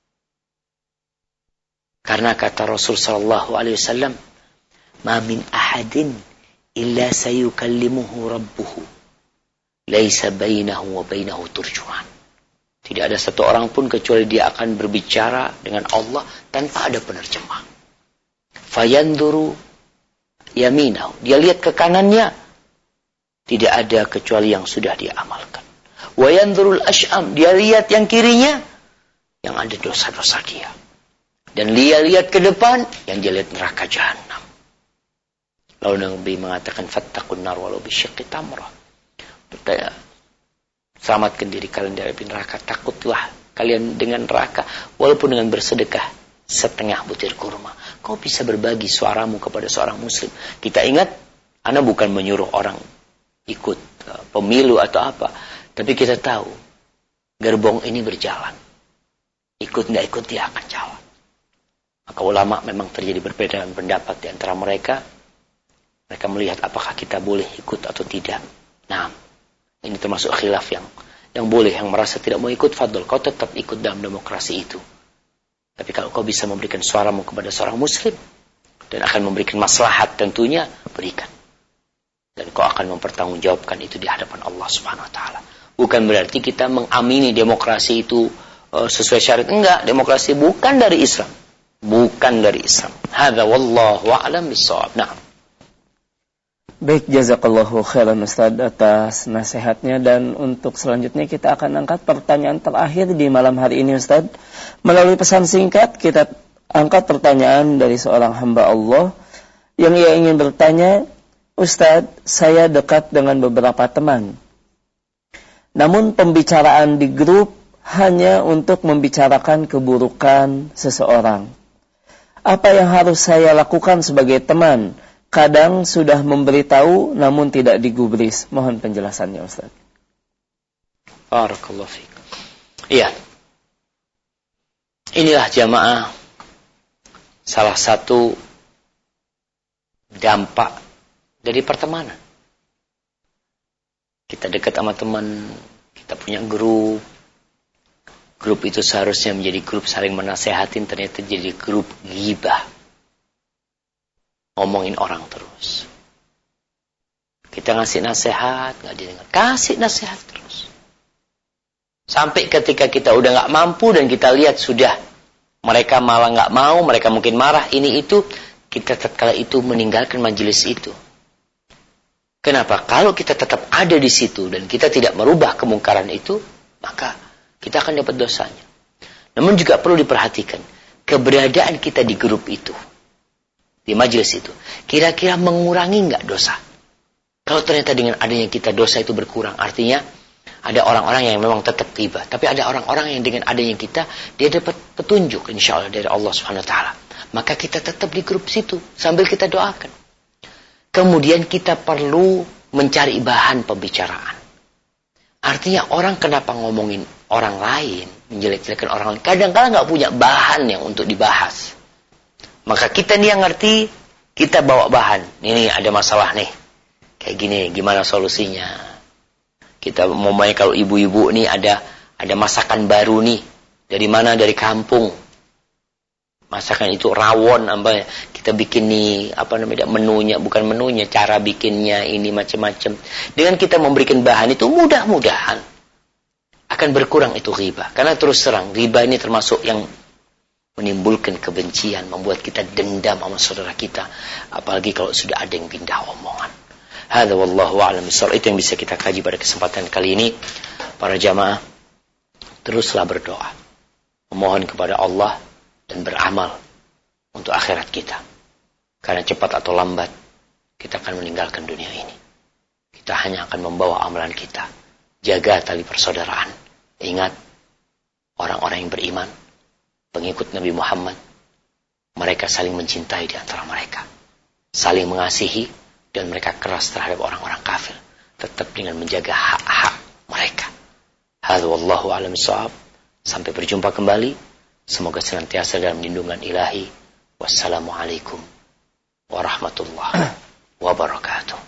Karena kata Rasul sallallahu alaihi wasallam, "Ma min ahadin illa sayukallimuhu rabbuhu, laisa bainahu wa bainahu turjuman." Tidak ada satu orang pun kecuali dia akan berbicara dengan Allah tanpa ada penerjemah. Fayanduru yaminahu, dia lihat ke kanannya, tidak ada kecuali yang sudah dia amalkan. Wa yandurul ash'am, dia lihat yang kirinya, yang ada dosa-dosa dia. Dan dia lihat ke depan, yang dia lihat neraka jahanam. Lalu Nabi mengatakan, fattaqun nar walau bisyiqqi tamrah. Bertanya, selamatkan diri kalian dari neraka. Takutlah kalian dengan neraka, walaupun dengan bersedekah setengah butir kurma. Kau bisa berbagi suaramu kepada seorang muslim. Kita ingat, Anda bukan menyuruh orang ikut uh, pemilu atau apa. Tapi kita tahu, gerbong ini berjalan. Ikut tidak ikut dia akan jalan. Maka ulama memang terjadi perbedaan pendapat di antara mereka. Mereka melihat apakah kita boleh ikut atau tidak. Nah, ini termasuk khilaf yang yang boleh, yang merasa tidak mau ikut, fadl, kau tetap ikut dalam demokrasi itu. Tapi kalau kau bisa memberikan suaramu kepada seorang muslim dan akan memberikan maslahat tentunya, berikan. Dan kau akan mempertanggungjawabkan itu di hadapan Allah Subhanahu wa taala. Bukan berarti kita mengamini demokrasi itu uh, sesuai syariat. Enggak, demokrasi bukan dari Islam. Bukan dari Islam. Hadza wallahu a'lam bissawab. Nah. Baik, jazakallahu khairan Ustaz atas nasihatnya, dan untuk selanjutnya kita akan angkat pertanyaan terakhir di malam hari ini Ustaz. Melalui pesan singkat kita angkat pertanyaan dari seorang hamba Allah yang ia ingin bertanya, Ustaz, saya dekat dengan beberapa teman. Namun pembicaraan di grup hanya untuk membicarakan keburukan seseorang. Apa yang harus saya lakukan sebagai teman? Kadang sudah memberitahu namun tidak digubris. Mohon penjelasannya Ustaz. Barakallahu fiik. Iya. Inilah jamaah salah satu dampak dari pertemanan. Kita dekat sama teman, kita punya grup. Grup itu seharusnya menjadi grup saling menasehatin, ternyata jadi grup ghibah. Ngomongin orang terus. Kita ngasih nasihat, nggak didengar. Kasih nasihat terus. Sampai ketika kita udah nggak mampu dan kita lihat sudah mereka malah nggak mau, mereka mungkin marah, ini itu, kita tatkala itu meninggalkan majelis itu. Kenapa? Kalau kita tetap ada di situ dan kita tidak merubah kemungkaran itu, maka kita akan dapat dosanya. Namun juga perlu diperhatikan, keberadaan kita di grup itu, di majelis itu, kira-kira mengurangi nggak dosa? Kalau ternyata dengan adanya kita dosa itu berkurang, artinya ada orang-orang yang memang tetap tiba, tapi ada orang-orang yang dengan adanya kita, dia dapat petunjuk insya Allah dari Allah Subhanahu Wa Taala. Maka kita tetap di grup situ sambil kita doakan. Kemudian kita perlu mencari bahan pembicaraan. Artinya orang kenapa ngomongin orang lain, menjelek-jelekan orang lain, kadang-kadang nggak punya bahan yang untuk dibahas. Maka kita nih yang ngerti, kita bawa bahan. Ini ada masalah nih, kayak gini, gimana solusinya? Kita mau main kalau ibu-ibu nih ada ada masakan baru nih, dari mana? Dari kampung. Masakan itu rawon, apa kita bikin nih, apa namanya, menunya, bukan menunya, cara bikinnya ini macam-macam. Dengan kita memberikan bahan itu mudah-mudahan akan berkurang itu riba. Karena terus terang, riba ini termasuk yang menimbulkan kebencian, membuat kita dendam sama saudara kita. Apalagi kalau sudah ada yang pindah omongan. Hadza wallahu a'lam bishawab. Itu yang bisa kita kaji pada kesempatan kali ini. Para jamaah, teruslah berdoa, memohon kepada Allah dan beramal untuk akhirat kita. Karena cepat atau lambat kita akan meninggalkan dunia ini. Kita hanya akan membawa amalan kita. Jaga tali persaudaraan. Ingat, orang-orang yang beriman, pengikut Nabi Muhammad, mereka saling mencintai di antara mereka, saling mengasihi, dan mereka keras terhadap orang-orang kafir, tetap dengan menjaga hak-hak mereka. Hadza wallahu a'lam bishawab. Sampai berjumpa kembali. Semoga senantiasa dalam lindungan ilahi. Wassalamualaikum warahmatullahi wabarakatuh.